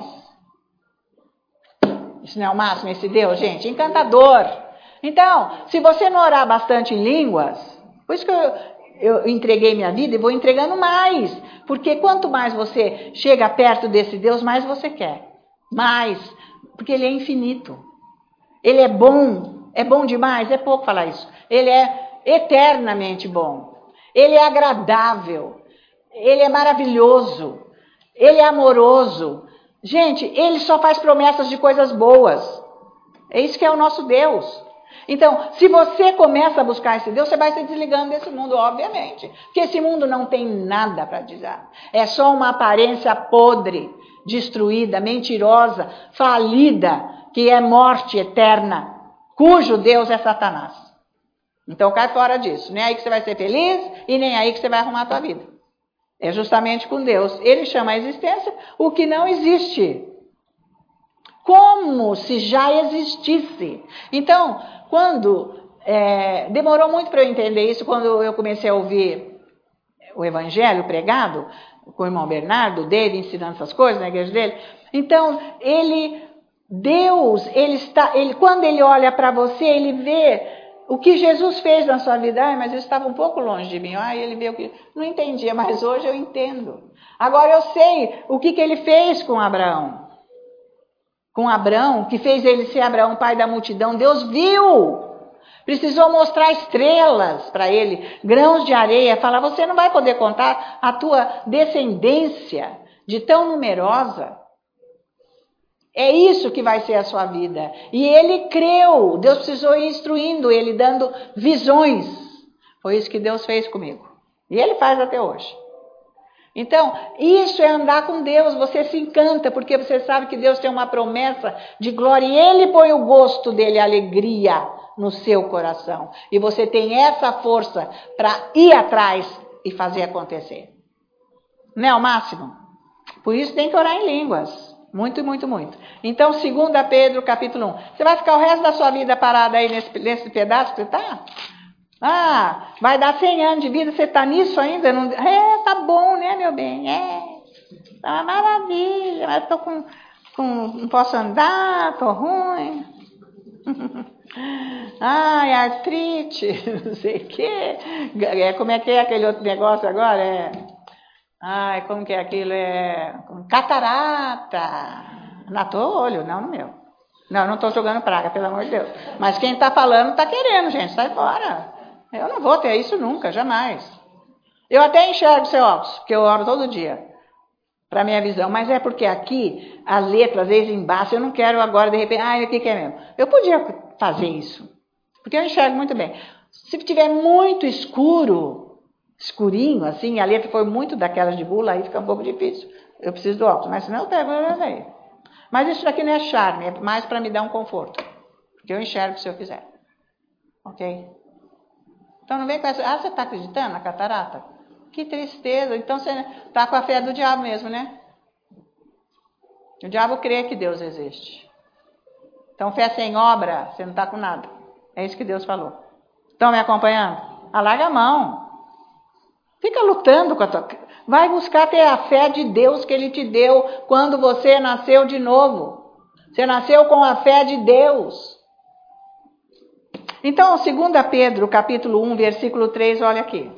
Isso não é o máximo, esse Deus, gente? Encantador. Então, se você não orar bastante em línguas, por isso que eu, eu entreguei minha vida e vou entregando mais. Porque quanto mais você chega perto desse Deus, mais você quer. Mais. Porque ele é infinito. Ele é bom. É bom demais? É pouco falar isso. Ele é eternamente bom. Ele é agradável. Ele é maravilhoso. Ele é amoroso. Gente, ele só faz promessas de coisas boas. É isso que é o nosso Deus. Então, se você começa a buscar esse Deus, você vai se desligando desse mundo, obviamente. Porque esse mundo não tem nada para dizer. É só uma aparência podre, destruída, mentirosa, falida, que é morte eterna, cujo Deus é Satanás. Então, cai fora disso. Nem aí que você vai ser feliz e nem aí que você vai arrumar a tua vida. É justamente com Deus. Ele chama a existência o que não existe. Como se já existisse. Então, quando... É, demorou muito para eu entender isso quando eu comecei a ouvir o evangelho pregado com o irmão Bernardo, dele ensinando essas coisas na igreja dele. Então, ele... Deus, ele está... Ele, quando ele olha para você, ele vê... O que Jesus fez na sua vida, ai, mas eu estava um pouco longe de mim. Ai, ele viu que... Não entendia, mas hoje eu entendo. Agora eu sei o que, que ele fez com Abraão. Com Abraão, que fez ele ser Abraão, pai da multidão. Deus viu. Precisou mostrar estrelas para ele, grãos de areia. Falar, você não vai poder contar a tua descendência de tão numerosa. É isso que vai ser a sua vida. E ele creu. Deus precisou ir instruindo ele, dando visões. Foi isso que Deus fez comigo. E ele faz até hoje. Então, isso é andar com Deus. Você se encanta, porque você sabe que Deus tem uma promessa de glória. E ele põe o gosto dele, a alegria no seu coração. E você tem essa força para ir atrás e fazer acontecer. Não é o máximo? Por isso tem que orar em línguas. Muito, muito, muito. Então, segunda Pedro, capítulo um. Você vai ficar o resto da sua vida parada aí nesse, nesse pedaço que você está? Ah, vai dar cem anos de vida, você está nisso ainda? Não... É, tá bom, né, meu bem? É, tá uma maravilha, mas estou com, com... Não posso andar, estou ruim. Ai, artrite, não sei o quê. É, como é que é aquele outro negócio agora? É... Ai, como que é aquilo? É catarata. Na teu olho, não no meu. Não, não estou jogando praga, pelo amor de Deus. Mas quem está falando está querendo, gente. Sai fora. Eu não vou ter isso nunca, jamais. Eu até enxergo seu óculos, porque eu oro todo dia. Para minha visão. Mas é porque aqui, as letras, às vezes embaixo, eu não quero agora, de repente, ah, o que, que é mesmo? Eu podia fazer isso. Porque eu enxergo muito bem. Se tiver muito escuro... escurinho, assim, a letra foi muito daquelas de bula, aí fica um pouco difícil. Eu preciso do óculos, mas senão eu pego aí. Mas isso daqui não é charme, é mais para me dar um conforto. Porque eu enxergo se eu quiser. Ok? Então não vem com essa... Ah, você está acreditando na catarata? Que tristeza. Então você está com a fé do diabo mesmo, né? O diabo crê que Deus existe. Então fé sem obra, você não está com nada. É isso que Deus falou. Estão me acompanhando? Alarga a mão. Fica lutando com a tua... Vai buscar ter a fé de Deus que Ele te deu quando você nasceu de novo. Você nasceu com a fé de Deus. Então, segunda Pedro, capítulo um, versículo três, olha aqui.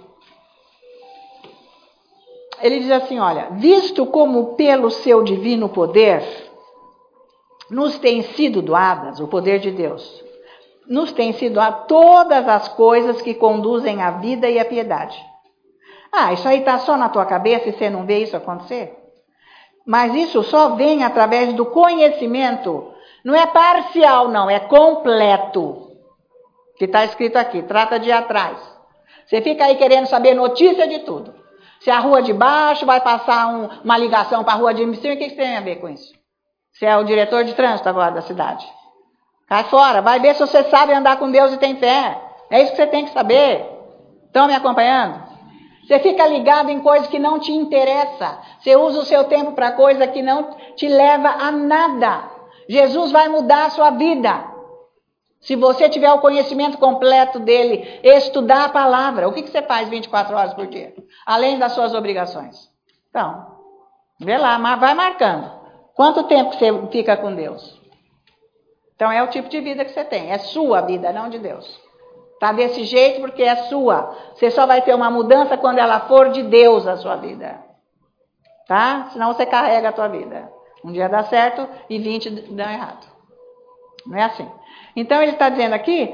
Ele diz assim, olha, visto como pelo seu divino poder nos tem sido doadas, o poder de Deus, nos tem sido doadas todas as coisas que conduzem à vida e à piedade. Ah, isso aí está só na tua cabeça e você não vê isso acontecer? Mas isso só vem através do conhecimento. Não é parcial, não, é completo. Que está escrito aqui, trata de ir atrás. Você fica aí querendo saber notícia de tudo. Se a rua de baixo vai passar um, uma ligação para a rua de cima, o que, que tem a ver com isso? Você é o diretor de trânsito agora da cidade. Cai fora, vai ver se você sabe andar com Deus e tem fé. É isso que você tem que saber. Estão me acompanhando? Você fica ligado em coisas que não te interessam. Você usa o seu tempo para coisa que não te leva a nada. Jesus vai mudar a sua vida. Se você tiver o conhecimento completo dele, estudar a palavra, o que você faz vinte e quatro horas por dia? Além das suas obrigações. Então, vê lá, vai marcando. Quanto tempo você fica com Deus? Então é o tipo de vida que você tem. É sua vida, não de Deus. Tá desse jeito porque é sua. Você só vai ter uma mudança quando ela for de Deus a sua vida. Tá? Senão você carrega a tua vida. Um dia dá certo e vinte dá errado. Não é assim. Então ele está dizendo aqui,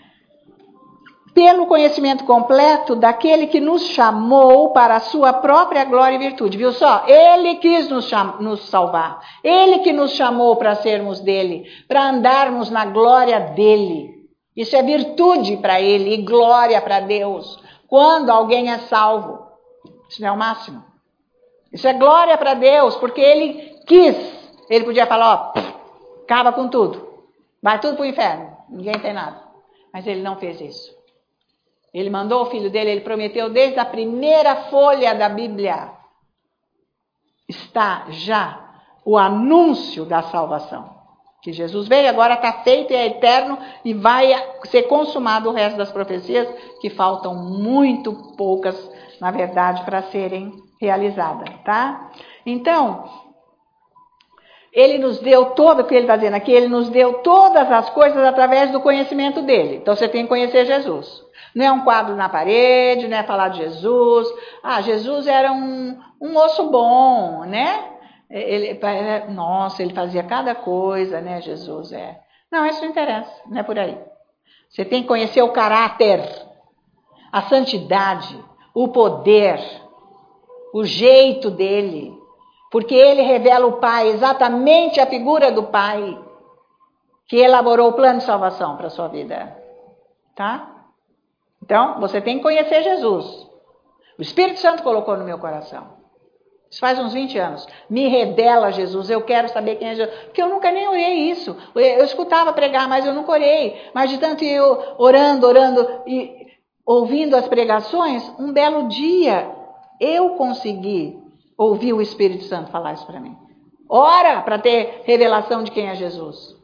pelo conhecimento completo daquele que nos chamou para a sua própria glória e virtude. Viu só? Ele quis nos, cham- nos salvar. Ele que nos chamou para sermos dele, para andarmos na glória dele. Isso é virtude para ele e glória para Deus. Quando alguém é salvo. Isso não é o máximo. Isso é glória para Deus, porque ele quis. Ele podia falar, ó, acaba com tudo. Vai tudo para o inferno. Ninguém tem nada. Mas ele não fez isso. Ele mandou o filho dele, ele prometeu desde a primeira folha da Bíblia. Está já o anúncio da salvação. Que Jesus veio, agora está feito e é eterno e vai ser consumado o resto das profecias, que faltam muito poucas, na verdade, para serem realizadas, tá? Então, ele nos deu todo, o que ele está dizendo aqui, ele nos deu todas as coisas através do conhecimento dele. Então, você tem que conhecer Jesus. Não é um quadro na parede, não é falar de Jesus. Ah, Jesus era um, um moço bom, né? Ele, nossa, ele fazia cada coisa, né, Jesus? É. Não, isso não interessa, não é por aí. Você tem que conhecer o caráter, a santidade, o poder, o jeito dele. Porque ele revela o Pai, exatamente a figura do Pai, que elaborou o plano de salvação para a sua vida. Tá? Então, você tem que conhecer Jesus. O Espírito Santo colocou no meu coração. Isso faz uns vinte anos. Me revela Jesus, eu quero saber quem é Jesus. Porque eu nunca nem orei isso. Eu escutava pregar, mas eu nunca orei. Mas de tanto eu orando, orando e ouvindo as pregações, um belo dia eu consegui ouvir o Espírito Santo falar isso para mim. Ora para ter revelação de quem é Jesus.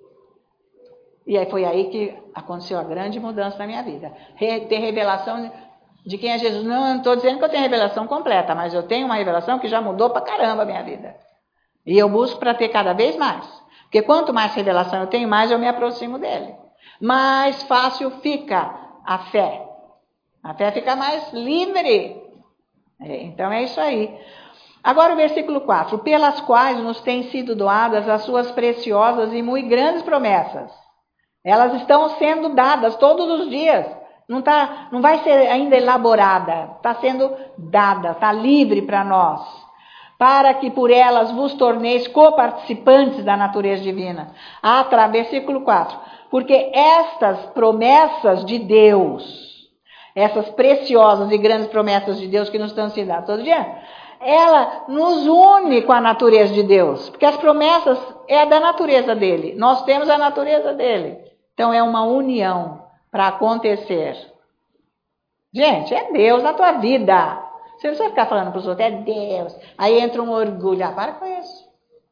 E aí foi aí que aconteceu a grande mudança na minha vida. Re, ter revelação de quem é Jesus. Não, não estou dizendo que eu tenho revelação completa, mas eu tenho uma revelação que já mudou pra caramba a minha vida. E eu busco para ter cada vez mais. Porque quanto mais revelação eu tenho, mais eu me aproximo dele. Mais fácil fica a fé. A fé fica mais livre. É, então é isso aí. Agora o versículo quatro. Pelas quais nos têm sido doadas as suas preciosas e muito grandes promessas. Elas estão sendo dadas todos os dias. Não, tá, não vai ser ainda elaborada. Está sendo dada, está livre para nós. Para que por elas vos torneis coparticipantes da natureza divina. Através, versículo quatro. Porque estas promessas de Deus, essas preciosas e grandes promessas de Deus que nos estão sendo dadas todo dia, ela nos une com a natureza de Deus. Porque as promessas é da natureza dele. Nós temos a natureza dele. Então é uma união para acontecer. Gente, é Deus na tua vida. Você não vai ficar falando para os outros, é Deus. Aí entra um orgulho. Ah, para com isso.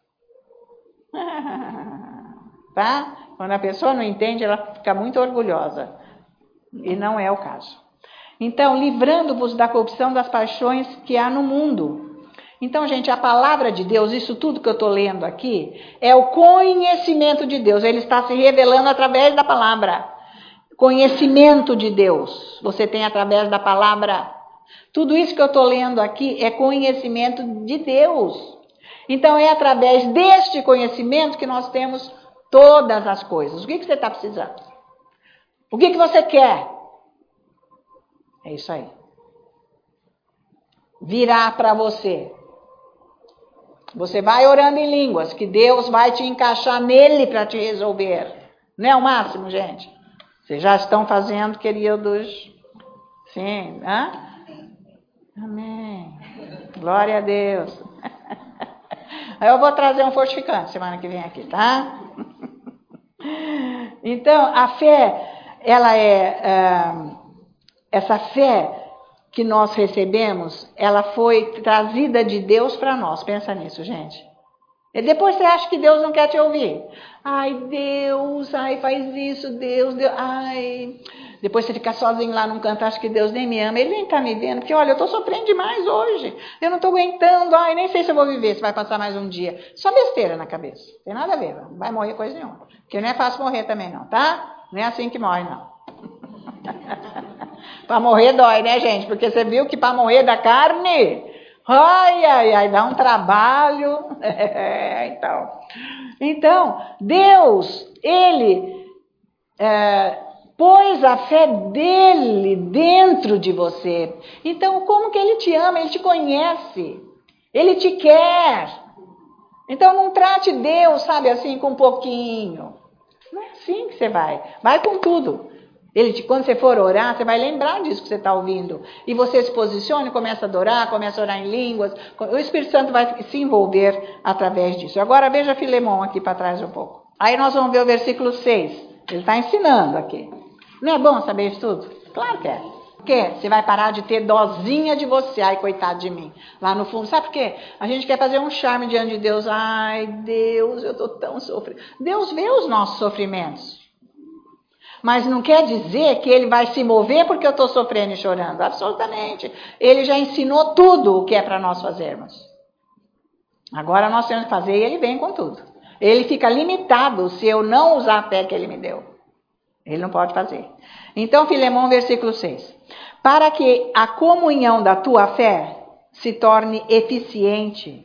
Tá? Quando a pessoa não entende, ela fica muito orgulhosa. E não é o caso. Então, livrando-vos da corrupção das paixões que há no mundo. Então, gente, a palavra de Deus, isso tudo que eu estou lendo aqui, é o conhecimento de Deus. Ele está se revelando através da palavra. Conhecimento de Deus. Você tem através da palavra. Tudo isso que eu estou lendo aqui é conhecimento de Deus. Então, é através deste conhecimento que nós temos todas as coisas. O que, que você está precisando? O que, que você quer? É isso aí. Virá para você. Você vai orando em línguas, que Deus vai te encaixar nele para te resolver. Não é o máximo, gente? Vocês já estão fazendo, queridos? Sim. Hã? Amém. Glória a Deus. Eu vou trazer um fortificante semana que vem aqui, tá? Então, a fé, ela é... é essa fé que nós recebemos, ela foi trazida de Deus para nós. Pensa nisso, gente. E depois você acha que Deus não quer te ouvir. Ai, Deus, ai, faz isso, Deus, Deus, ai. Depois você fica sozinho lá num canto, acha que Deus nem me ama. Ele nem tá me vendo, porque olha, eu tô sofrendo demais hoje. Eu não tô aguentando, ai, nem sei se eu vou viver, se vai passar mais um dia. Só besteira na cabeça. Tem nada a ver, não vai morrer coisa nenhuma. Porque não é fácil morrer também não, tá? Não é assim que morre, não. Para morrer dói, né, gente? Porque você viu que para morrer da carne, ai, ai, ai, dá um trabalho. É, então, então, Deus, Ele é, pôs a fé dele dentro de você. Então, como que Ele te ama? Ele te conhece. Ele te quer. Então, não trate Deus, sabe, assim, com um pouquinho. Não é assim que você vai. Vai com tudo. Ele te, quando você for orar, você vai lembrar disso que você está ouvindo. E você se posiciona, começa a adorar, começa a orar em línguas. O Espírito Santo vai se envolver através disso. Agora veja Filemão aqui para trás um pouco. Aí nós vamos ver o versículo seis. Ele está ensinando aqui. Não é bom saber isso tudo? Claro que é. Porque você vai parar de ter dozinha de você. Ai, coitado de mim. Lá no fundo. Sabe por quê? A gente quer fazer um charme diante de Deus. Ai, Deus, eu estou tão sofrendo. Deus vê os nossos sofrimentos. Mas não quer dizer que ele vai se mover porque eu estou sofrendo e chorando. Absolutamente. Ele já ensinou tudo o que é para nós fazermos. Agora nós temos que fazer e ele vem com tudo. Ele fica limitado se eu não usar a fé que ele me deu. Ele não pode fazer. Então, Filemão, versículo seis. Para que a comunhão da tua fé se torne eficiente.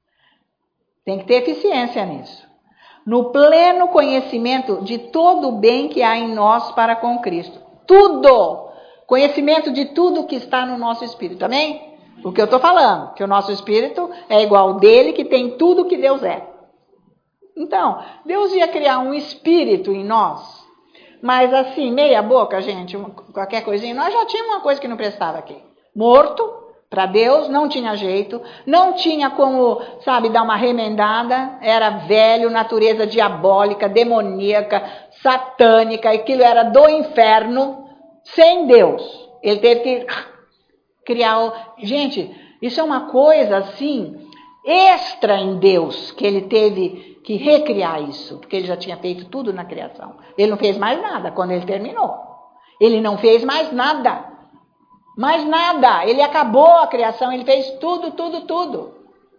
Tem que ter eficiência nisso. No pleno conhecimento de todo o bem que há em nós para com Cristo. Tudo! Conhecimento de tudo que está no nosso espírito, amém? O que eu estou falando, que o nosso espírito é igual ao dele, que tem tudo que Deus é. Então, Deus ia criar um espírito em nós, mas assim, meia boca, gente, qualquer coisinha, nós já tínhamos uma coisa que não prestava aqui. Morto. Para Deus não tinha jeito, não tinha como, sabe, dar uma remendada, era velho, natureza diabólica, demoníaca, satânica, aquilo era do inferno, sem Deus. Ele teve que criar... O... Gente, isso é uma coisa assim, extra em Deus, que ele teve que recriar isso, porque ele já tinha feito tudo na criação. Ele não fez mais nada quando ele terminou. Ele não fez mais nada. Mais nada, ele acabou a criação, ele fez tudo, tudo, tudo.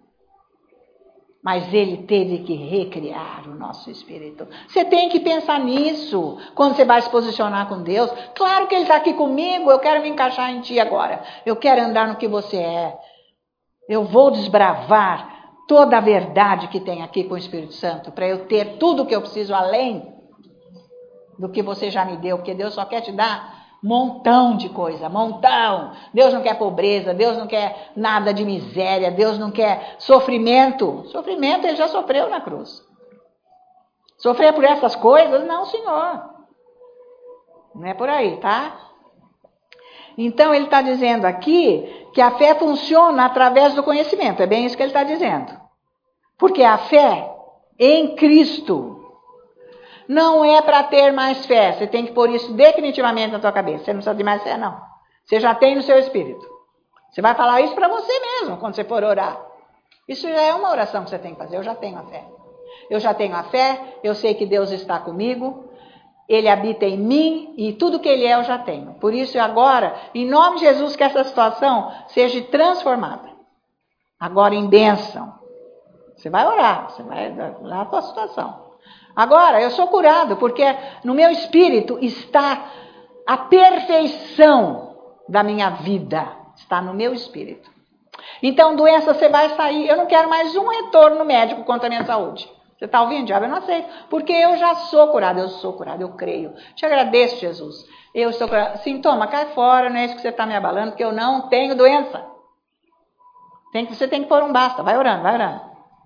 Mas ele teve que recriar o nosso espírito. Você tem que pensar nisso, quando você vai se posicionar com Deus. Claro que ele está aqui comigo, eu quero me encaixar em ti agora. Eu quero andar no que você é. Eu vou desbravar toda a verdade que tem aqui com o Espírito Santo, para eu ter tudo o que eu preciso além do que você já me deu, porque Deus só quer te dar montão de coisa, montão. Deus não quer pobreza, Deus não quer nada de miséria, Deus não quer sofrimento. Sofrimento ele já sofreu na cruz. Sofrer por essas coisas? Não, Senhor. Não é por aí, tá? Então ele está dizendo aqui que a fé funciona através do conhecimento. É bem isso que ele está dizendo. Porque a fé em Cristo não é para ter mais fé. Você tem que pôr isso definitivamente na tua cabeça. Você não precisa de mais fé, não. Você já tem no seu espírito. Você vai falar isso para você mesmo, quando você for orar. Isso já é uma oração que você tem que fazer. Eu já tenho a fé. Eu já tenho a fé, eu sei que Deus está comigo, Ele habita em mim e tudo que Ele é eu já tenho. Por isso, agora, em nome de Jesus, que essa situação seja transformada. Agora, em bênção. Você vai orar, você vai lá a tua situação. Agora, eu sou curado, porque no meu espírito está a perfeição da minha vida. Está no meu espírito. Então, doença, você vai sair. Eu não quero mais um retorno médico contra a minha saúde. Você está ouvindo, diabo? Eu não aceito. Porque eu já sou curado, eu sou curado, eu creio. Te agradeço, Jesus. Eu estou curado. Sintoma, cai fora, não é isso que você está me abalando, porque eu não tenho doença. Tem que, você tem que pôr um basta. Vai orando, vai orando.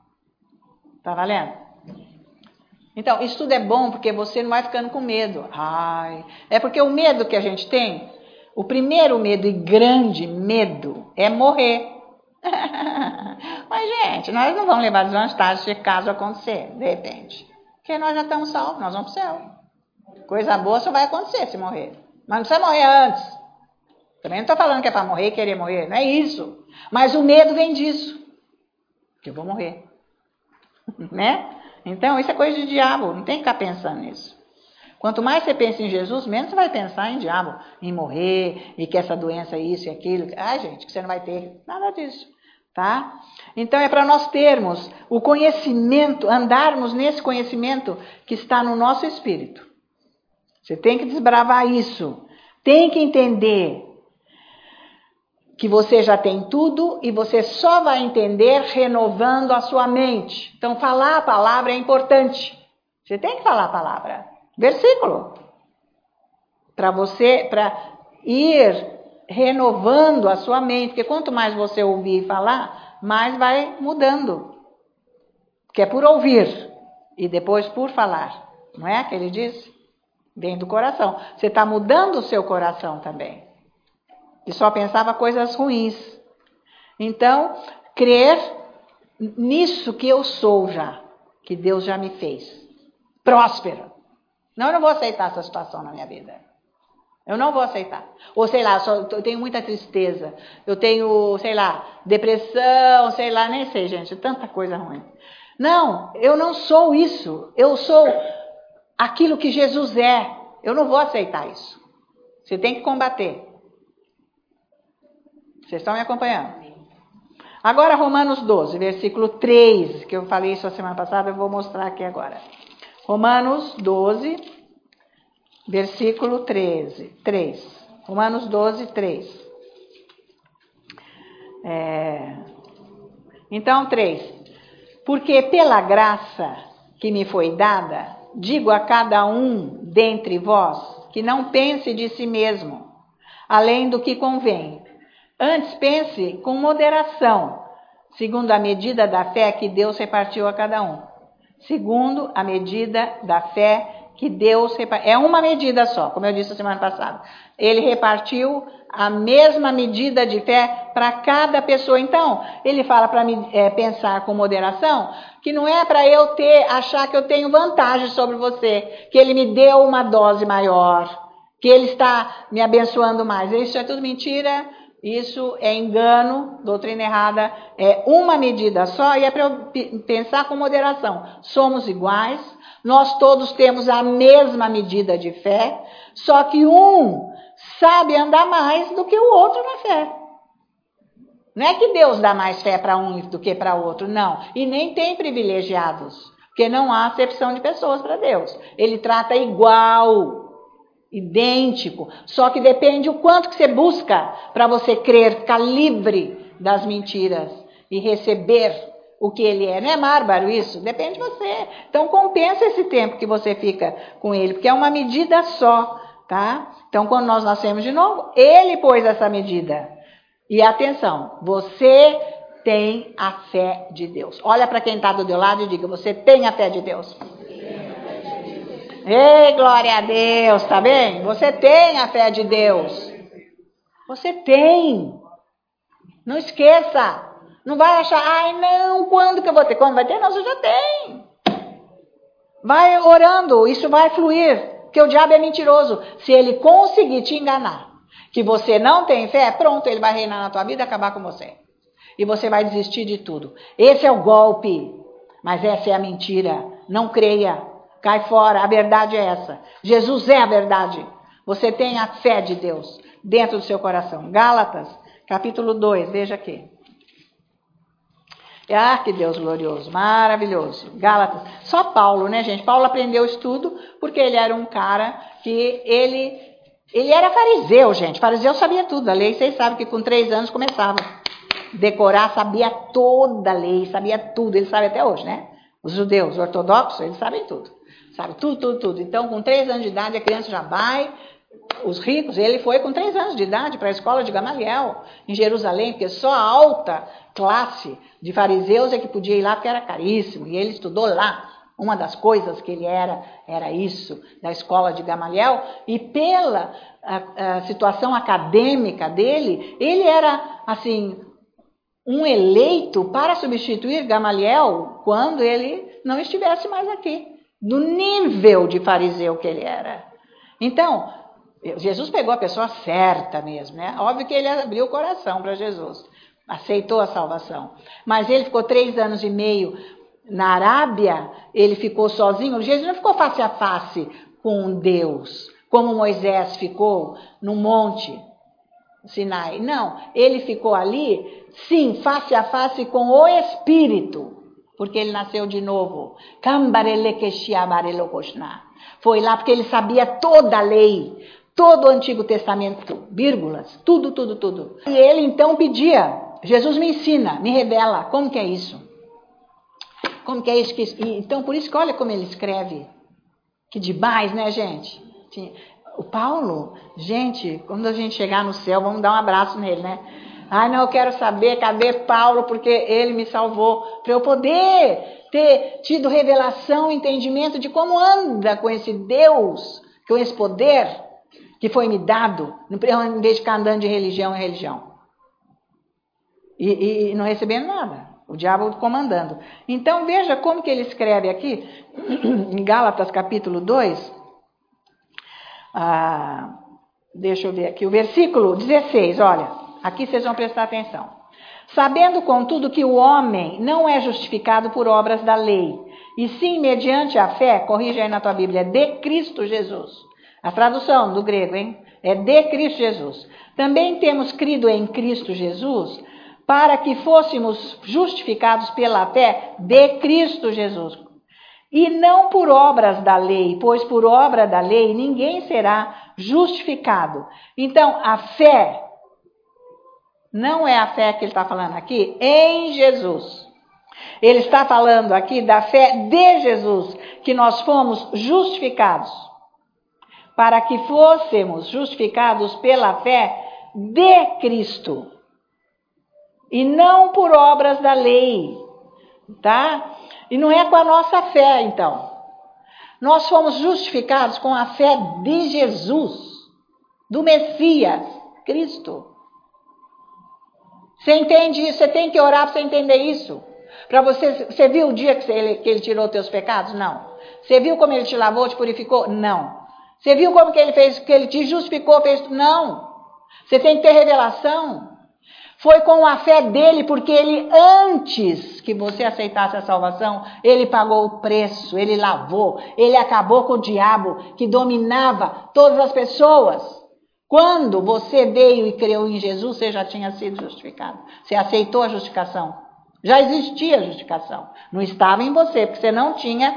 Tá valendo? Então, isso tudo é bom porque você não vai ficando com medo. Ai, é porque o medo que a gente tem, o primeiro medo e grande medo é morrer. Mas, gente, nós não vamos levar desvantagem se caso acontecer, de repente. Porque nós já estamos salvos, nós vamos para o céu. Coisa boa só vai acontecer se morrer. Mas não precisa morrer antes. Também não estou falando que é para morrer e querer morrer, não é isso. Mas o medo vem disso. Que eu vou morrer. né? Então, isso é coisa de diabo, não tem que ficar pensando nisso. Quanto mais você pensa em Jesus, menos você vai pensar em diabo, em morrer, e que essa doença é isso e aquilo. Ai, gente, que você não vai ter nada disso, tá? Então, é para nós termos o conhecimento, andarmos nesse conhecimento que está no nosso espírito. Você tem que desbravar isso. Tem que entender que você já tem tudo e você só vai entender renovando a sua mente. Então, falar a palavra é importante. Você tem que falar a palavra. Versículo. Para você, para ir renovando a sua mente. Porque quanto mais você ouvir e falar, mais vai mudando. Porque é por ouvir e depois por falar. Não é que ele diz? Vem do coração. Você está mudando o seu coração também. Que só pensava coisas ruins. Então, crer nisso que eu sou já. Que Deus já me fez. Próspero. Não, eu não vou aceitar essa situação na minha vida. Eu não vou aceitar. Ou sei lá, só, eu tenho muita tristeza. Eu tenho, sei lá, depressão, sei lá, nem sei, gente. Tanta coisa ruim. Não, eu não sou isso. Eu sou aquilo que Jesus é. Eu não vou aceitar isso. Você tem que combater. Vocês estão me acompanhando? Agora, Romanos doze, versículo três, que eu falei isso a semana passada, eu vou mostrar aqui agora. Romanos doze, versículo treze, três. Romanos doze, três. É... Então, três. Porque pela graça que me foi dada, digo a cada um dentre vós que não pense de si mesmo, além do que convém. Antes pense com moderação, segundo a medida da fé que Deus repartiu a cada um. Segundo a medida da fé que Deus repartiu. É uma medida só, como eu disse a semana passada. Ele repartiu a mesma medida de fé para cada pessoa. Então, ele fala para é, pensar com moderação, que não é para eu ter, achar que eu tenho vantagem sobre você, que ele me deu uma dose maior, que ele está me abençoando mais. Isso é tudo mentira. Isso é engano, doutrina errada, é uma medida só e é para eu pensar com moderação. Somos iguais, nós todos temos a mesma medida de fé, só que um sabe andar mais do que o outro na fé. Não é que Deus dá mais fé para um do que para outro, não. E nem tem privilegiados, porque não há acepção de pessoas para Deus. Ele trata igual. Idêntico, só que depende o quanto que você busca para você crer, ficar livre das mentiras e receber o que ele é. Não é bárbaro isso? Depende de você. Então compensa esse tempo que você fica com ele, porque é uma medida só, tá? Então quando nós nascemos de novo, ele pôs essa medida. E atenção, você tem a fé de Deus. Olha para quem está do teu lado e diga, você tem a fé de Deus. Ei, glória a Deus, tá bem? Você tem a fé de Deus. Você tem. Não esqueça. Não vai achar, ai não, quando que eu vou ter? Quando vai ter? Não, você já tem. Vai orando, isso vai fluir. Porque o diabo é mentiroso. Se ele conseguir te enganar, que você não tem fé, pronto, ele vai reinar na tua vida e acabar com você. E você vai desistir de tudo. Esse é o golpe. Mas essa é a mentira. Não creia. Cai fora, a verdade é essa. Jesus é a verdade. Você tem a fé de Deus dentro do seu coração. Gálatas, capítulo dois, veja aqui. Ah, que Deus glorioso, maravilhoso. Gálatas, só Paulo, né, gente? Paulo aprendeu isso tudo porque ele era um cara que ele, ele era fariseu, gente. Fariseu sabia tudo da lei. Vocês sabem que com três anos começava a decorar, sabia toda a lei, sabia tudo. Ele sabe até hoje, né? Os judeus ortodoxos, eles sabem tudo. Sabe, tudo, tudo, tudo. Então, com três anos de idade, a criança já vai. Os ricos, ele foi com três anos de idade para a escola de Gamaliel, em Jerusalém, porque só a alta classe de fariseus é que podia ir lá, porque era caríssimo. E ele estudou lá. Uma das coisas que ele era, era isso, da escola de Gamaliel. E pela a, a situação acadêmica dele, ele era, assim, um eleito para substituir Gamaliel quando ele não estivesse mais aqui. Do nível de fariseu que ele era. Então, Jesus pegou a pessoa certa mesmo, né? Óbvio que ele abriu o coração para Jesus, aceitou a salvação. Mas ele ficou três anos e meio na Arábia, ele ficou sozinho. Jesus não ficou face a face com Deus, como Moisés ficou no monte Sinai. Não, ele ficou ali, sim, face a face com o Espírito, porque ele nasceu de novo. Foi lá porque ele sabia toda a lei, todo o Antigo Testamento, vírgulas, tudo, tudo, tudo. E ele então pedia, Jesus me ensina, me revela, como que é isso? Como que é isso? Que... Então, por isso que olha como ele escreve. Que demais, né, gente? O Paulo, gente, quando a gente chegar no céu, vamos dar um abraço nele, né? Ai, não, eu quero saber, cadê Paulo? Porque ele me salvou. Para eu poder ter tido revelação, entendimento de como anda com esse Deus, com esse poder que foi me dado, em vez de ficar andando de religião em religião. E, e, e não recebendo nada. O diabo comandando. Então, veja como que ele escreve aqui, em Gálatas capítulo dois, ah, deixa eu ver aqui, o versículo dezesseis, olha, aqui vocês vão prestar atenção. Sabendo, contudo, que o homem não é justificado por obras da lei, e sim mediante a fé, corrija aí na tua Bíblia, de Cristo Jesus. A tradução do grego, hein? É de Cristo Jesus. Também temos crido em Cristo Jesus, para que fôssemos justificados pela fé de Cristo Jesus. E não por obras da lei, pois por obra da lei ninguém será justificado. Então, a fé, não é a fé que ele está falando aqui, em Jesus. Ele está falando aqui da fé de Jesus, que nós fomos justificados. Para que fôssemos justificados pela fé de Cristo. E não por obras da lei, tá? E não é com a nossa fé, então. Nós fomos justificados com a fé de Jesus, do Messias, Cristo. Você entende isso? Você tem que orar para você entender isso. Para você, você viu o dia que ele, que ele tirou os teus pecados? Não. Você viu como ele te lavou, te purificou? Não. Você viu como que ele fez, que ele te justificou, fez? Não. Você tem que ter revelação. Foi com a fé dele, porque ele, antes que você aceitasse a salvação, ele pagou o preço, ele lavou, ele acabou com o diabo que dominava todas as pessoas. Quando você veio e creu em Jesus, você já tinha sido justificado. Você aceitou a justificação. Já existia a justificação. Não estava em você, porque você não tinha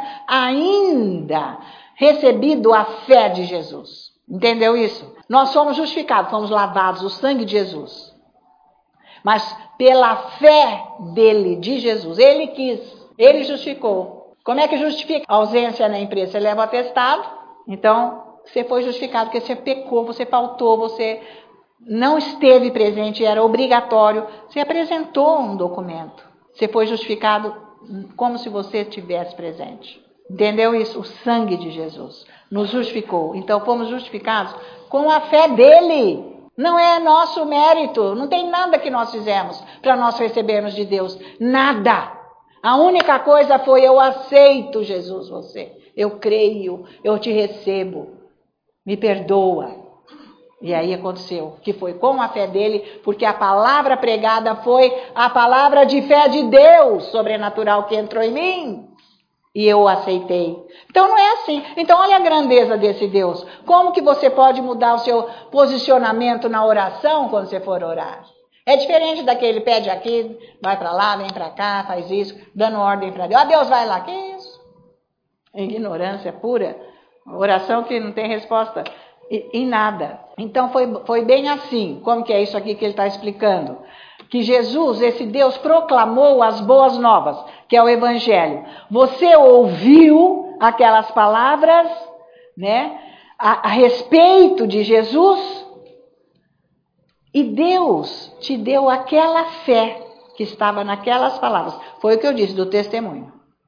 ainda recebido a fé de Jesus. Entendeu isso? Nós fomos justificados, fomos lavados, o sangue de Jesus. Mas pela fé dele, de Jesus, ele quis, ele justificou. Como é que justifica a ausência na empresa? Você leva o atestado, então você foi justificado porque você pecou, você faltou, você não esteve presente, era obrigatório. Você apresentou um documento, você foi justificado como se você estivesse presente. Entendeu isso? O sangue de Jesus nos justificou. Então fomos justificados com a fé dele. Não é nosso mérito, não tem nada que nós fizemos para nós recebermos de Deus, nada. A única coisa foi: eu aceito, Jesus, você, eu creio, eu te recebo, me perdoa. E aí aconteceu, que foi com a fé dele, porque a palavra pregada foi a palavra de fé de Deus, sobrenatural, que entrou em mim. E eu aceitei. Então não é assim. Então olha a grandeza desse Deus. Como que você pode mudar o seu posicionamento na oração quando você for orar? É diferente daquele pede aqui, vai para lá, vem para cá, faz isso, dando ordem para Deus. Ah, Deus vai lá. Que isso? Ignorância pura. Oração que não tem resposta em nada. Então foi, foi bem assim. Como que é isso aqui que ele está explicando? Que Jesus, esse Deus, proclamou as boas novas, que é o Evangelho. Você ouviu aquelas palavras, né, a, a respeito de Jesus, e Deus te deu aquela fé que estava naquelas palavras. Foi o que eu disse do testemunho.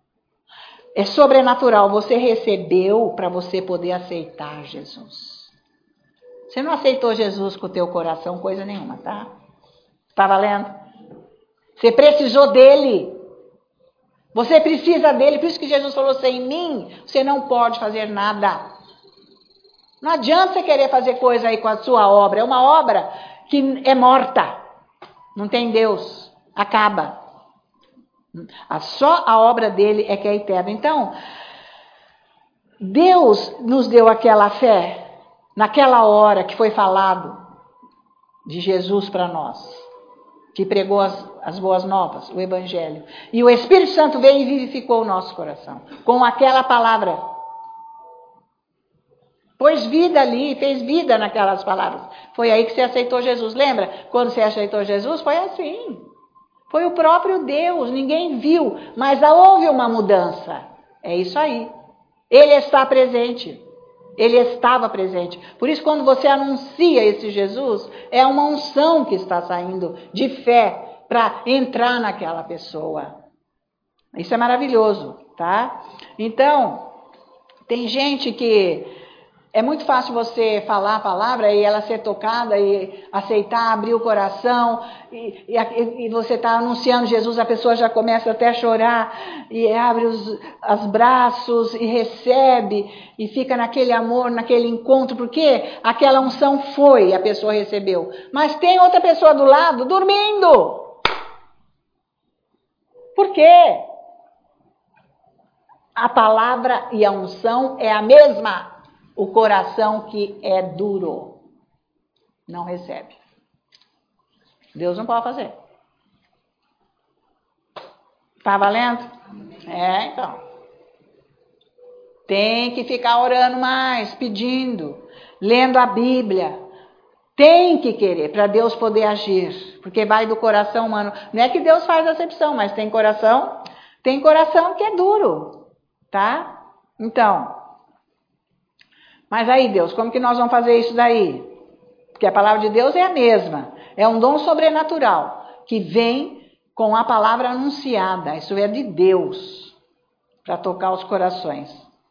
É sobrenatural, você recebeu para você poder aceitar Jesus. Você não aceitou Jesus com o teu coração, coisa nenhuma, tá? Tá valendo? Você precisou dele. Você precisa dele. Por isso que Jesus falou: sem mim, você não pode fazer nada. Não adianta você querer fazer coisa aí com a sua obra. É uma obra que é morta. Não tem Deus. Acaba. A, só a obra dele é que é eterna. Então, Deus nos deu aquela fé, naquela hora que foi falado de Jesus para nós, que pregou as, as boas novas, o Evangelho. E o Espírito Santo veio e vivificou o nosso coração, com aquela palavra. Pôs vida ali, fez vida naquelas palavras. Foi aí que você aceitou Jesus. Lembra? Quando você aceitou Jesus, foi assim. Foi o próprio Deus, ninguém viu, mas houve uma mudança. É isso aí. Ele está presente. Ele estava presente. Por isso, quando você anuncia esse Jesus, é uma unção que está saindo de fé para entrar naquela pessoa. Isso é maravilhoso, tá? Então, tem gente que é muito fácil você falar a palavra e ela ser tocada e aceitar, abrir o coração, e, e, e você está anunciando Jesus, a pessoa já começa até a chorar, e abre os, os braços e recebe, e fica naquele amor, naquele encontro, porque aquela unção foi, a pessoa recebeu. Mas tem outra pessoa do lado dormindo. Por quê? A palavra e a unção é a mesma. O coração que é duro não recebe. Deus não pode fazer. Tá valendo? É, então. Tem que ficar orando mais, pedindo, lendo a Bíblia. Tem que querer para Deus poder agir, porque vai do coração humano. Não é que Deus faz acepção, mas tem coração, tem coração que é duro, tá? Então, mas aí, Deus, como que nós vamos fazer isso daí? Porque a palavra de Deus é a mesma. É um dom sobrenatural que vem com a palavra anunciada. Isso é de Deus para tocar os corações.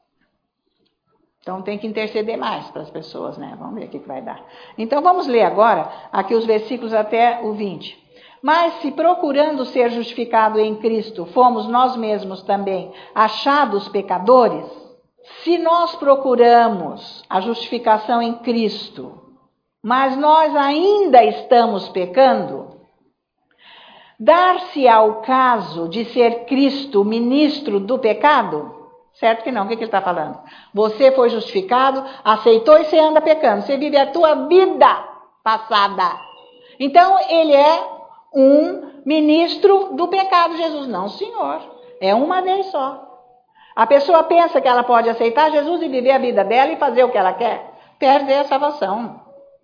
Então tem que interceder mais para as pessoas, né? Vamos ver o que vai dar. Então vamos ler agora aqui os versículos até o vinte. Mas se procurando ser justificado em Cristo, fomos nós mesmos também achados pecadores, se nós procuramos a justificação em Cristo, mas nós ainda estamos pecando, dar-se ao caso de ser Cristo ministro do pecado? Certo que não, o que, que ele está falando? Você foi justificado, aceitou e você anda pecando, você vive a tua vida passada. Então ele é um ministro do pecado, Jesus. Não, senhor, é uma vez só. A pessoa pensa que ela pode aceitar Jesus e viver a vida dela e fazer o que ela quer, perde a salvação.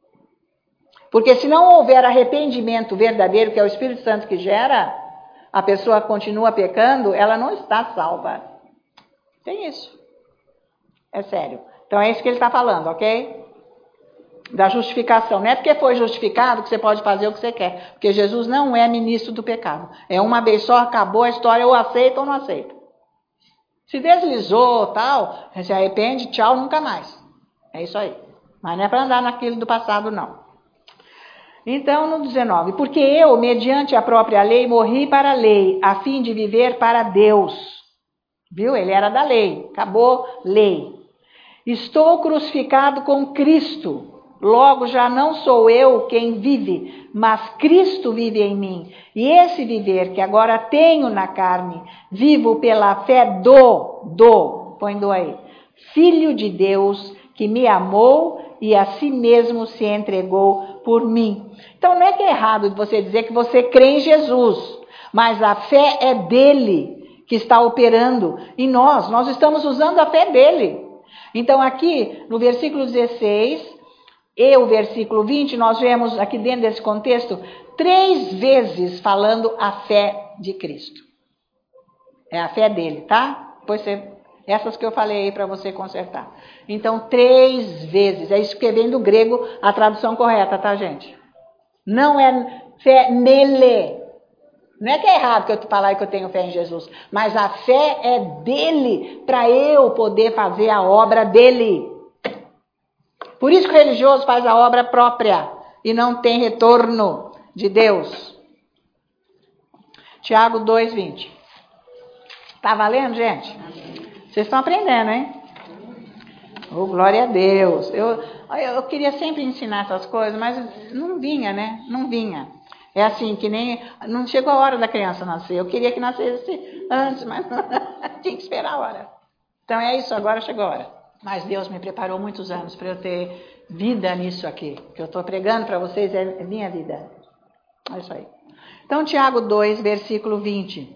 Porque se não houver arrependimento verdadeiro, que é o Espírito Santo que gera, a pessoa continua pecando, ela não está salva. Tem isso. É sério. Então é isso que ele está falando, ok? Da justificação. Não é porque foi justificado que você pode fazer o que você quer. Porque Jesus não é ministro do pecado. É uma vez só, acabou a história, ou aceita ou não aceita. Se deslizou, tal, se arrepende, tchau, nunca mais. É isso aí. Mas não é para andar naquilo do passado, não. Então, no dezenove, porque eu, mediante a própria lei, morri para a lei, a fim de viver para Deus. Viu? Ele era da lei. Acabou, lei. Estou crucificado com Cristo. Logo, já não sou eu quem vive, mas Cristo vive em mim. E esse viver que agora tenho na carne, vivo pela fé do, do, põe do aí, Filho de Deus, que me amou e a si mesmo se entregou por mim. Então, não é que é errado você dizer que você crê em Jesus, mas a fé é dele que está operando em nós. Nós estamos usando a fé dele. Então, aqui no versículo dezesseis... e o versículo vinte, nós vemos aqui dentro desse contexto, três vezes falando a fé de Cristo. É a fé dele, tá? Depois você, essas que eu falei aí para você consertar. Então, três vezes. É isso que vem do grego, a tradução correta, tá, gente? Não é fé nele. Não é que é errado que eu falar que eu tenho fé em Jesus, mas a fé é dele, para eu poder fazer a obra dele. Por isso que o religioso faz a obra própria e não tem retorno de Deus. Tiago dois, vinte. Tá valendo, gente? Vocês estão aprendendo, hein? Oh, glória a Deus. Eu, eu queria sempre ensinar essas coisas, mas não vinha, né? Não vinha. É assim, que nem... Não chegou a hora da criança nascer. Eu queria que nascesse antes, mas tinha que esperar a hora. Então é isso, agora chegou a hora. Mas Deus me preparou muitos anos para eu ter vida nisso aqui. O que eu estou pregando para vocês é minha vida. É isso aí. Então, Tiago dois, versículo vinte.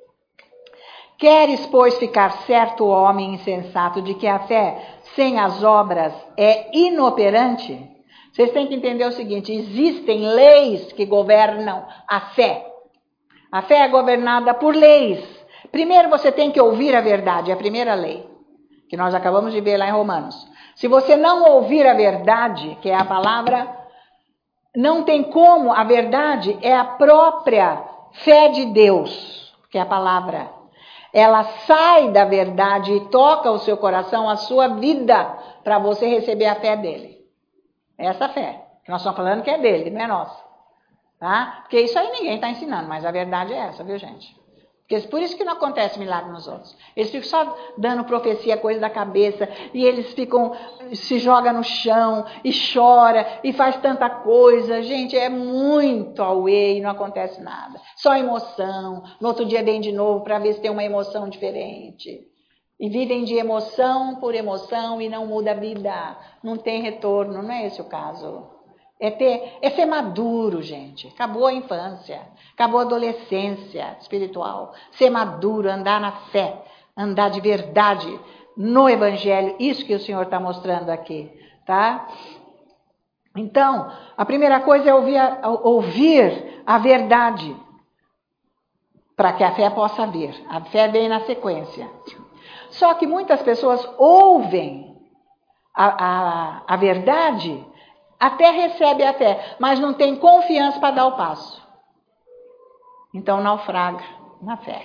Queres, pois, ficar certo, homem insensato, de que a fé sem as obras é inoperante? Vocês têm que entender o seguinte, existem leis que governam a fé. A fé é governada por leis. Primeiro você tem que ouvir a verdade, é a primeira lei, que nós acabamos de ver lá em Romanos. Se você não ouvir a verdade, que é a palavra, não tem como, a verdade é a própria fé de Deus, que é a palavra. Ela sai da verdade e toca o seu coração, a sua vida, para você receber a fé dele. Essa fé, que nós estamos falando que é dele, não é nossa. Tá? Porque isso aí ninguém está ensinando, mas a verdade é essa, viu, gente? Porque por isso que não acontece milagre nos outros. Eles ficam só dando profecia, coisa da cabeça, e eles ficam, se jogam no chão, e chora, e faz tanta coisa. Gente, é muito auê e não acontece nada. Só emoção. No outro dia vem de novo para ver se tem uma emoção diferente. E vivem de emoção por emoção e não muda a vida. Não tem retorno, não é esse o caso. É, ter, é ser maduro, gente. Acabou a infância, acabou a adolescência espiritual. Ser maduro, andar na fé, andar de verdade no Evangelho. Isso que o Senhor está mostrando aqui, tá? Então, a primeira coisa é ouvir a, ouvir a verdade, para que a fé possa vir. A fé vem na sequência. Só que muitas pessoas ouvem a, a, a verdade, até recebe a fé, mas não tem confiança para dar o passo. Então naufraga na fé.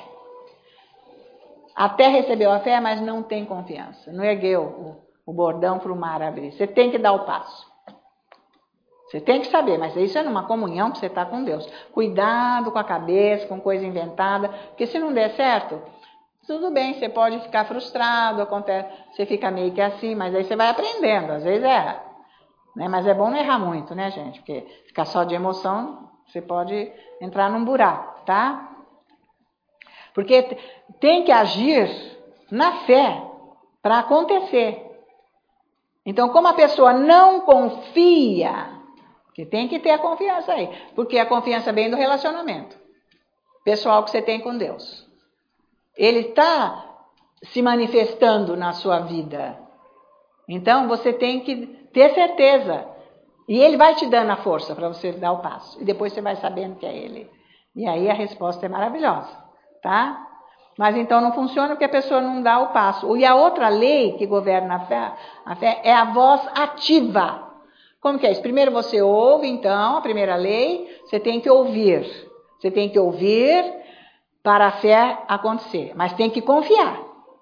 Até recebeu a fé, mas não tem confiança. Não ergueu o, o bordão para o mar abrir. Você tem que dar o passo. Você tem que saber, mas isso é numa comunhão que você está com Deus. Cuidado com a cabeça, com coisa inventada, porque se não der certo, tudo bem, você pode ficar frustrado, acontece, você fica meio que assim, mas aí você vai aprendendo, às vezes erra. Né? Mas é bom não errar muito, né, gente? Porque ficar só de emoção, você pode entrar num buraco, tá? Porque tem que agir na fé para acontecer. Então, como a pessoa não confia, que tem que ter a confiança aí, porque a confiança vem do relacionamento pessoal que você tem com Deus. Ele está se manifestando na sua vida. Então, você tem que ter certeza. E ele vai te dando a força para você dar o passo. E depois você vai sabendo que é ele. E aí a resposta é maravilhosa, tá? Mas então não funciona porque a pessoa não dá o passo. E a outra lei que governa a fé, a fé é a voz ativa. Como que é isso? Primeiro você ouve, então, a primeira lei, você tem que ouvir. Você tem que ouvir para a fé acontecer, mas tem que confiar.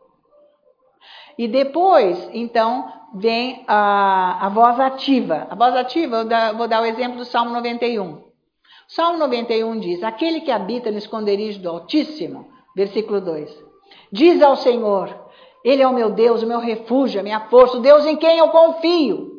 E depois, então, vem a, a voz ativa. A voz ativa, eu da, vou dar o exemplo do Salmo noventa e um. O Salmo noventa e um diz, aquele que habita no esconderijo do Altíssimo, versículo dois, diz ao Senhor, Ele é o meu Deus, o meu refúgio, a minha força, o Deus em quem eu confio.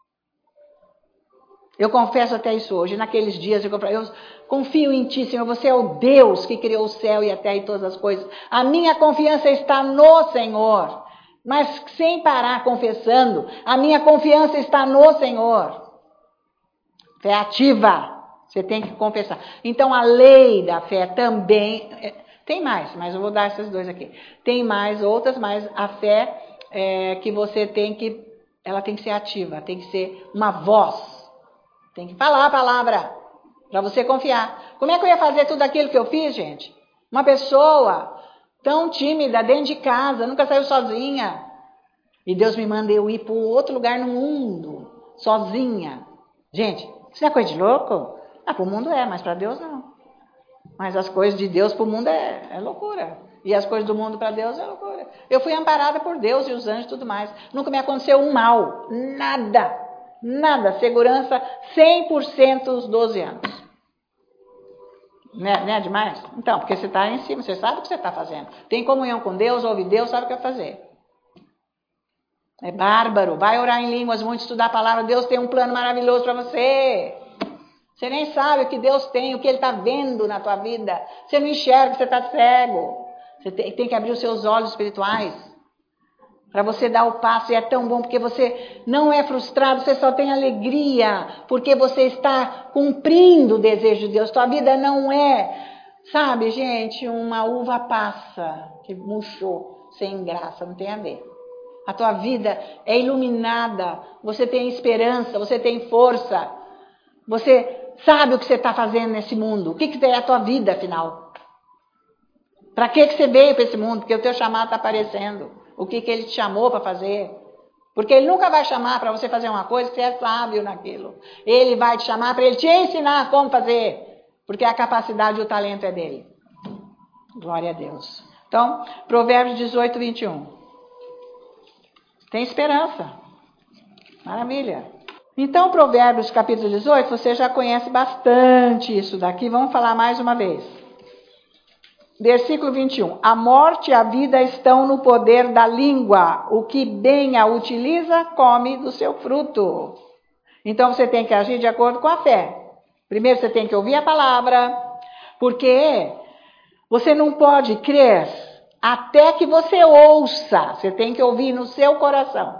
Eu confesso até isso hoje, naqueles dias, eu confio em Ti, Senhor, Você é o Deus que criou o céu e a terra e todas as coisas. A minha confiança está no Senhor, mas sem parar confessando, a minha confiança está no Senhor. Fé ativa, você tem que confessar. Então a lei da fé também, tem mais, mas eu vou dar esses dois aqui. Tem mais outras, mas a fé é, que você tem que, ela tem que ser ativa, tem que ser uma voz. Tem que falar a palavra, para você confiar. Como é que eu ia fazer tudo aquilo que eu fiz, gente? Uma pessoa tão tímida, dentro de casa, nunca saiu sozinha. E Deus me manda eu ir para outro lugar no mundo, sozinha. Gente, isso não é coisa de louco? Ah, para o mundo é, mas para Deus não. Mas as coisas de Deus para o mundo é, é loucura. E as coisas do mundo para Deus é loucura. Eu fui amparada por Deus e os anjos e tudo mais. Nunca me aconteceu um mal, nada. Nada, segurança cem por cento os doze anos. Não é, não é demais? Então, porque você está em cima, você sabe o que você está fazendo. Tem comunhão com Deus, ouve Deus, sabe o que vai fazer. É bárbaro, vai orar em línguas, muito estudar a palavra. Deus tem um plano maravilhoso para você. Você nem sabe o que Deus tem, o que Ele está vendo na tua vida. Você não enxerga, você está cego. Você tem, tem que abrir os seus olhos espirituais para você dar o passo. E é tão bom porque você não é frustrado, você só tem alegria. Porque você está cumprindo o desejo de Deus. Tua vida não é, sabe, gente, uma uva passa que murchou, sem graça, não tem a ver. A tua vida é iluminada, você tem esperança, você tem força. Você sabe o que você está fazendo nesse mundo. O que, que é a tua vida, afinal? Para que, que você veio para esse mundo? Porque o teu chamado está aparecendo. O que, que ele te chamou para fazer? Porque ele nunca vai chamar para você fazer uma coisa que você é sábio naquilo. Ele vai te chamar para ele te ensinar como fazer. Porque a capacidade e o talento é dele. Glória a Deus. Então, Provérbios dezoito, vinte e um. Tem esperança. Maravilha. Então, Provérbios capítulo dezoito, você já conhece bastante isso daqui. Vamos falar mais uma vez. Versículo vinte e um. A morte e a vida estão no poder da língua. O que bem a utiliza, come do seu fruto. Então, você tem que agir de acordo com a fé. Primeiro, você tem que ouvir a palavra. Porque você não pode crer até que você ouça. Você tem que ouvir no seu coração.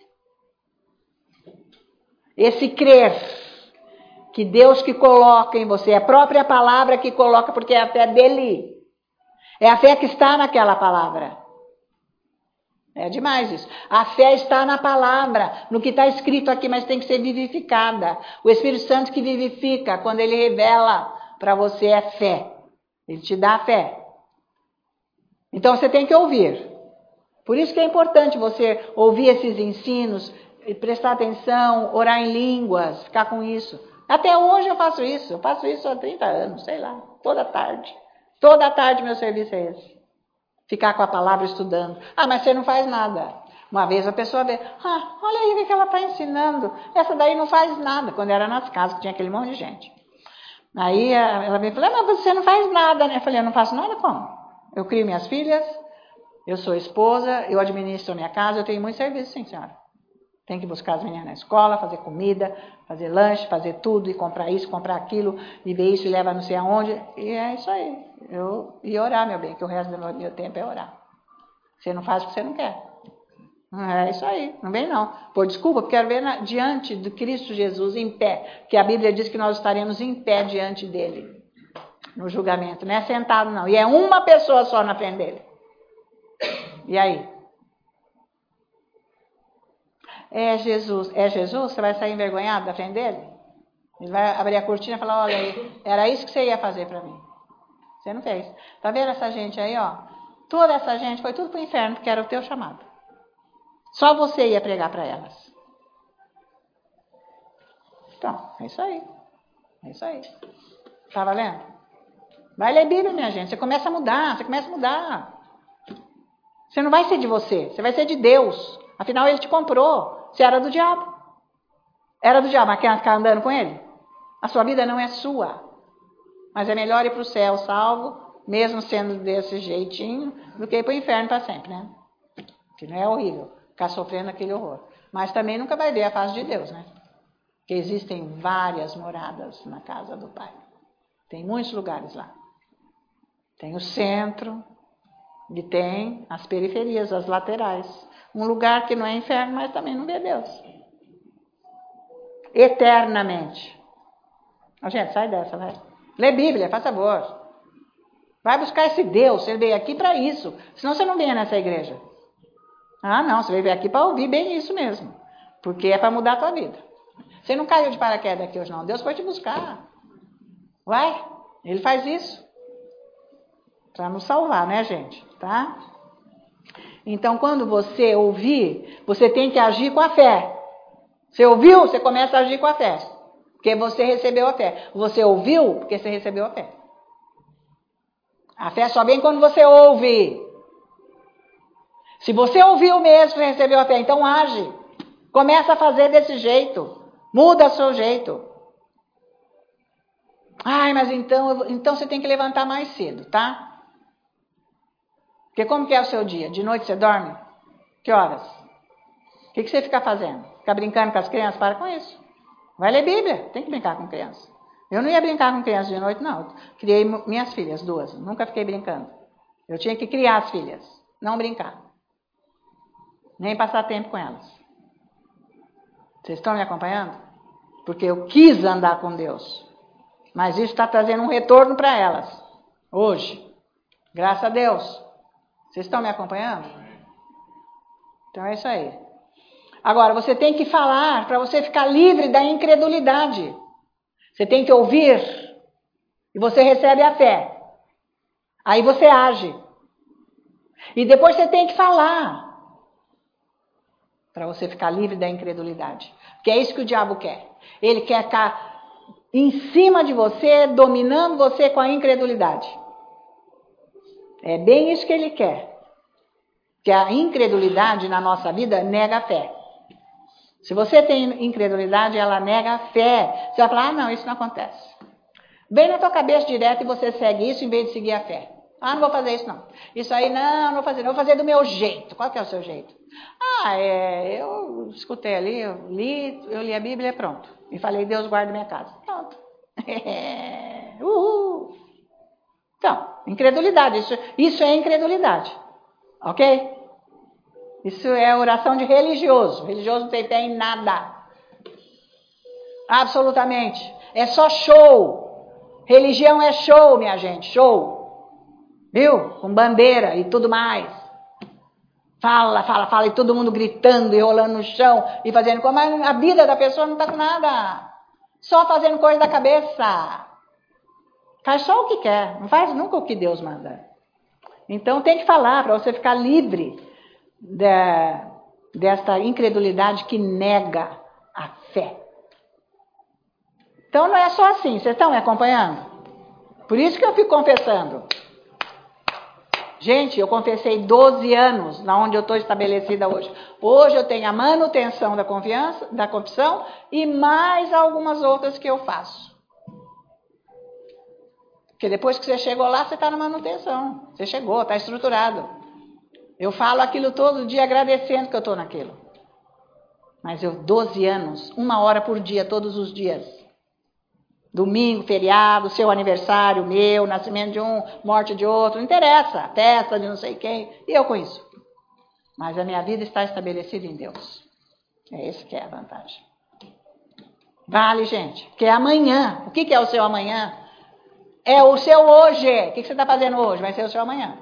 Esse crer que Deus que coloca em você, é a própria palavra que coloca, porque é a fé dele. É a fé que está naquela palavra. É demais isso. A fé está na palavra, no que está escrito aqui, mas tem que ser vivificada. O Espírito Santo que vivifica, quando ele revela para você, é fé. Ele te dá a fé. Então você tem que ouvir. Por isso que é importante você ouvir esses ensinos, prestar atenção, orar em línguas, ficar com isso. Até hoje eu faço isso. Eu faço isso há trinta anos, sei lá, toda tarde. Toda tarde meu serviço é esse. Ficar com a palavra estudando. Ah, mas você não faz nada. Uma vez a pessoa vê, ah, olha aí o que ela está ensinando. Essa daí não faz nada. Quando era nas casas, que tinha aquele monte de gente. Aí ela veio e falou, mas você não faz nada, né? Eu falei, eu não faço nada como? Eu crio minhas filhas, eu sou esposa, eu administro a minha casa, eu tenho muito serviço, sim, senhora. Tem que buscar as meninas na escola, fazer comida, fazer lanche, fazer tudo, e comprar isso, comprar aquilo, e ver isso, e leva não sei aonde. E é isso aí. Eu, e orar, meu bem, que o resto do meu tempo é orar. Você não faz o que você não quer. É isso aí, não vem não. Por desculpa, porque quero ver na, diante de Cristo Jesus em pé, que a Bíblia diz que nós estaremos em pé diante dele, no julgamento. Não é sentado não, e é uma pessoa só na frente dele. E aí? É Jesus, é Jesus? Você vai sair envergonhado da frente dele? Ele vai abrir a cortina e falar, olha aí, era isso que você ia fazer para mim. Você não fez. Tá vendo essa gente aí, ó? Toda essa gente foi tudo pro inferno, porque era o teu chamado. Só você ia pregar para elas. Então, é isso aí. É isso aí. Tá valendo? Vai ler Bíblia, minha gente. Você começa a mudar, você começa a mudar. Você não vai ser de você, você vai ser de Deus. Afinal, ele te comprou. Você era do diabo. Era do diabo, mas quer ficar andando com ele? A sua vida não é sua. Mas é melhor ir para o céu salvo, mesmo sendo desse jeitinho, do que ir para o inferno para sempre, né? Que não é horrível ficar sofrendo aquele horror. Mas também nunca vai ver a paz de Deus, né? Porque existem várias moradas na casa do Pai. Tem muitos lugares lá. Tem o centro e tem as periferias, as laterais. Um lugar que não é inferno, mas também não vê Deus. Eternamente. A gente, sai dessa, vai. Lê Bíblia, faz favor. Vai buscar esse Deus. Você veio aqui para isso. Senão você não venha nessa igreja. Ah, não. Você veio aqui para ouvir bem isso mesmo. Porque é para mudar a tua vida. Você não caiu de paraquedas aqui hoje, não. Deus foi te buscar. Vai. Ele faz isso. Para nos salvar, né, gente? Tá? Então, quando você ouvir, você tem que agir com a fé. Você ouviu? Você começa a agir com a fé. Porque você recebeu a fé. Você ouviu? Porque você recebeu a fé. A fé só vem quando você ouve. Se você ouviu mesmo, você recebeu a fé. Então age. Começa a fazer desse jeito. Muda o seu jeito. Ai, mas então, então você tem que levantar mais cedo, tá? Porque como que é o seu dia? De noite você dorme? Que horas? O que, que você fica fazendo? Fica brincando com as crianças? Para com isso. Vai ler Bíblia. Tem que brincar com criança. Eu não ia brincar com crianças de noite, não. Criei minhas filhas, duas. Nunca fiquei brincando. Eu tinha que criar as filhas, não brincar. Nem passar tempo com elas. Vocês estão me acompanhando? Porque eu quis andar com Deus. Mas isso está trazendo um retorno para elas. Hoje. Graças a Deus. Vocês estão me acompanhando? Então é isso aí. Agora, você tem que falar para você ficar livre da incredulidade. Você tem que ouvir e você recebe a fé. Aí você age. E depois você tem que falar para você ficar livre da incredulidade. Porque é isso que o diabo quer. Ele quer ficar em cima de você, dominando você com a incredulidade. É bem isso que ele quer. Porque a incredulidade na nossa vida nega a fé. Se você tem incredulidade, ela nega a fé. Você vai falar, ah, não, isso não acontece. Vem na tua cabeça direto e você segue isso em vez de seguir a fé. Ah, não vou fazer isso não. Isso aí não, não vou fazer, não vou fazer do meu jeito. Qual que é o seu jeito? Ah, é, eu escutei ali, eu li, eu li a Bíblia, pronto. E falei, Deus guarda minha casa. Pronto. Uhul. Então, incredulidade, isso, isso é incredulidade. Ok? Isso é oração de religioso. Religioso não tem fé em nada. Absolutamente. É só show. Religião é show, minha gente. Show. Viu? Com bandeira e tudo mais. Fala, fala, fala. E todo mundo gritando e rolando no chão. E fazendo coisa. Mas a vida da pessoa não está com nada. Só fazendo coisa da cabeça. Faz só o que quer. Não faz nunca o que Deus manda. Então tem que falar para você ficar livre da, desta incredulidade que nega a fé. Então não é só assim. Vocês estão me acompanhando? Por isso que eu fico confessando. Gente, eu confessei doze anos na onde eu estou estabelecida hoje. Hoje eu tenho a manutenção da confiança, da confissão e mais algumas outras que eu faço. Porque depois que você chegou lá, você está na manutenção. Você chegou, está estruturado. Eu falo aquilo todo dia agradecendo que eu estou naquilo. Mas eu, doze anos, uma hora por dia, todos os dias. Domingo, feriado, seu aniversário, meu, nascimento de um, morte de outro, não interessa, festa de não sei quem, e eu com isso. Mas a minha vida está estabelecida em Deus. É esse que é a vantagem. Vale, gente, porque é amanhã. O que é o seu amanhã? É o seu hoje. O que você está fazendo hoje? Vai ser o seu amanhã.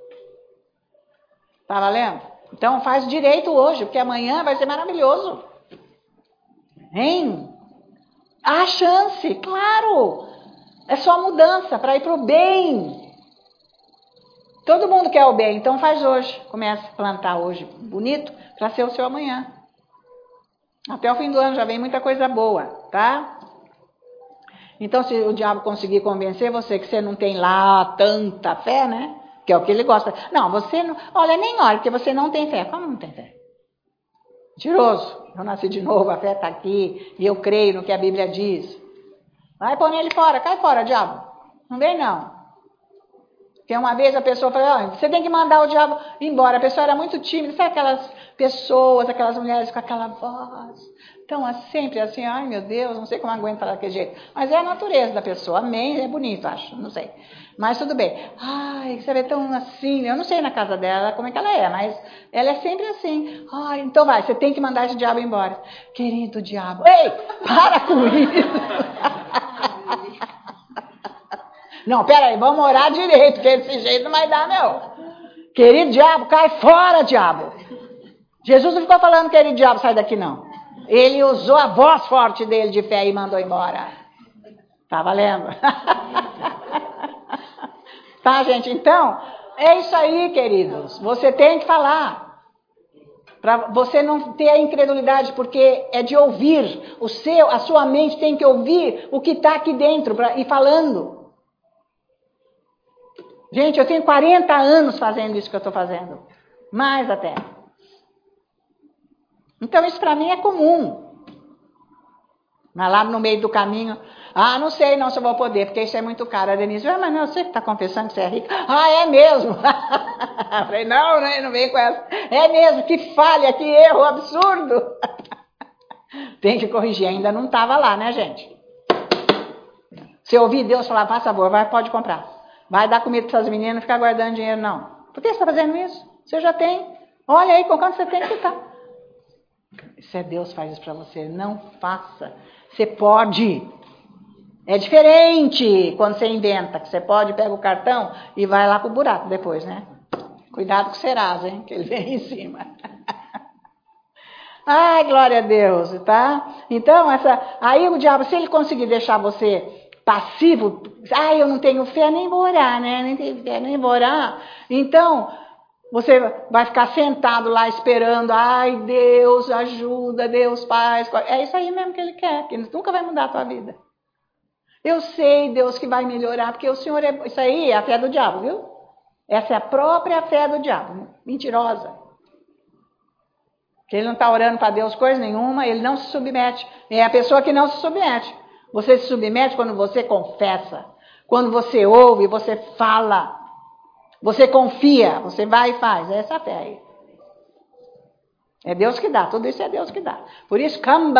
Tá valendo? Então faz direito hoje, porque amanhã vai ser maravilhoso. Hein? Há chance, claro. É só mudança para ir para o bem. Todo mundo quer o bem, então faz hoje. Começa a plantar hoje bonito para ser o seu amanhã. Até o fim do ano já vem muita coisa boa, tá? Então se o diabo conseguir convencer você que você não tem lá tanta fé, né? Que é o que ele gosta. Não, você não... Olha, nem olha, porque você não tem fé. Como não tem fé? Mentiroso. Eu nasci de novo, a fé está aqui, e eu creio no que a Bíblia diz. Vai pôr ele fora, cai fora, diabo. Não vem não. Porque uma vez a pessoa falou, oh, você tem que mandar o diabo embora. A pessoa era muito tímida. Sabe aquelas pessoas, aquelas mulheres com aquela voz? Então, é sempre assim, ai meu Deus, não sei como aguenta falar daquele jeito. Mas é a natureza da pessoa, amém, é bonito, acho, não sei. Mas tudo bem. Ai, você vê tão assim, eu não sei na casa dela como é que ela é, mas ela é sempre assim. Ai, então vai, você tem que mandar esse diabo embora. Querido diabo, ei, para com isso. Não, peraí, vamos orar direito, porque desse jeito não vai dar, não. Querido diabo, cai fora, diabo. Jesus não ficou falando, querido diabo, sai daqui, não. Ele usou a voz forte dele de fé e mandou embora. Tá valendo? Tá, gente? Então, é isso aí, queridos. Você tem que falar. Para você não ter a incredulidade, porque é de ouvir. O seu, a sua mente tem que ouvir o que está aqui dentro pra, e falando. Gente, eu tenho quarenta anos fazendo isso que eu estou fazendo. Mais até. Então isso para mim é comum. Mas lá no meio do caminho, ah, não sei não se eu vou poder, porque isso é muito caro. A Denise, ah, mas não, você que está confessando que você é rica. Ah, é mesmo. Eu falei, não, não, não vem com essa. É mesmo, que falha, que erro absurdo. Tem que corrigir, ainda não estava lá, né, gente? Você ouvir Deus falar, faz favor, vai, pode comprar. Vai dar comida para essas meninas, não ficar guardando dinheiro, não. Por que você está fazendo isso? Você já tem. Olha aí, com quanto você tem que tá. Se é Deus faz isso para você, não faça. Você pode. É diferente quando você inventa, que você pode, pega o cartão e vai lá pro buraco depois, né? Cuidado com o Serasa, hein? Que ele vem em cima. Ai, glória a Deus, tá? Então, essa, aí o diabo, se ele conseguir deixar você passivo, ai, eu não tenho fé, nem vou orar, né? Nem tenho fé, nem vou orar. Então, você vai ficar sentado lá esperando, ai, Deus ajuda, Deus faz. É isso aí mesmo que ele quer, que ele nunca vai mudar a tua vida. Eu sei, Deus, que vai melhorar, porque o Senhor é... Isso aí é a fé do diabo, viu? Essa é a própria fé do diabo, mentirosa. Que ele não está orando para Deus coisa nenhuma, ele não se submete. É a pessoa que não se submete. Você se submete quando você confessa, quando você ouve, você fala, você confia, você vai e faz. É essa fé aí. É Deus que dá, tudo isso é Deus que dá. Por isso,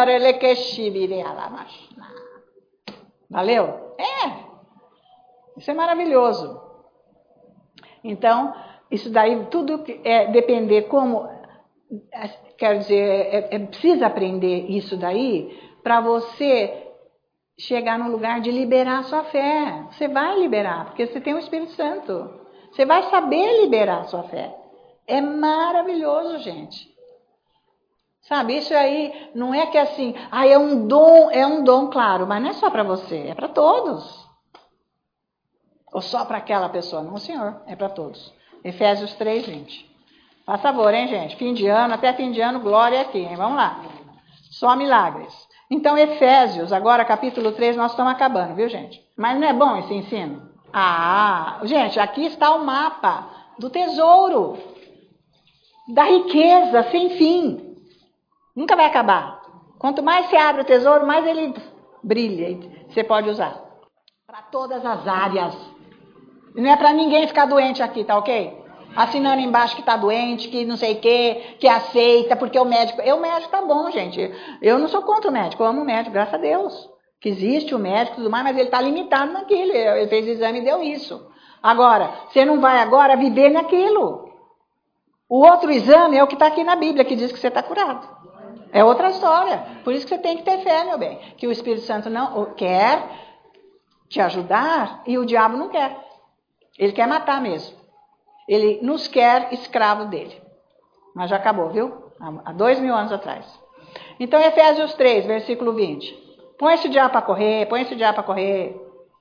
valeu? É. Isso é maravilhoso. Então, isso daí, tudo é depender como... Quer dizer, é, é, precisa aprender isso daí para você chegar no lugar de liberar a sua fé. Você vai liberar, porque você tem o Espírito Santo. Você vai saber liberar a sua fé. É maravilhoso, gente. Sabe, isso aí não é que assim, ah, é um dom, é um dom, claro, mas não é só para você, é para todos. Ou só para aquela pessoa? Não, senhor, é para todos. Efésios três, vinte. Faz favor, hein, gente? Fim de ano, até fim de ano, glória aqui, hein? Vamos lá. Só milagres. Então, Efésios, agora capítulo três, nós estamos acabando, viu, gente? Mas não é bom esse ensino? Ah, gente, aqui está o mapa do tesouro, da riqueza sem fim. Nunca vai acabar. Quanto mais você abre o tesouro, mais ele brilha e você pode usar. Para todas as áreas. Não é para ninguém ficar doente aqui, tá ok? Assinando embaixo que tá doente, que não sei o que, que aceita, porque o médico... Eu, o médico tá bom, gente. Eu não sou contra o médico, eu amo o médico, graças a Deus. Que existe o médico e tudo mais, mas ele tá limitado naquilo. Ele fez o exame e deu isso. Agora, você não vai agora viver naquilo. O outro exame é o que está aqui na Bíblia, que diz que você está curado. É outra história. Por isso que você tem que ter fé, meu bem. Que o Espírito Santo não quer te ajudar e o diabo não quer. Ele quer matar mesmo. Ele nos quer escravo dele. Mas já acabou, viu? Há dois mil anos atrás. Então, Efésios três, versículo vinte. Põe esse diabo para correr, põe esse diabo para correr.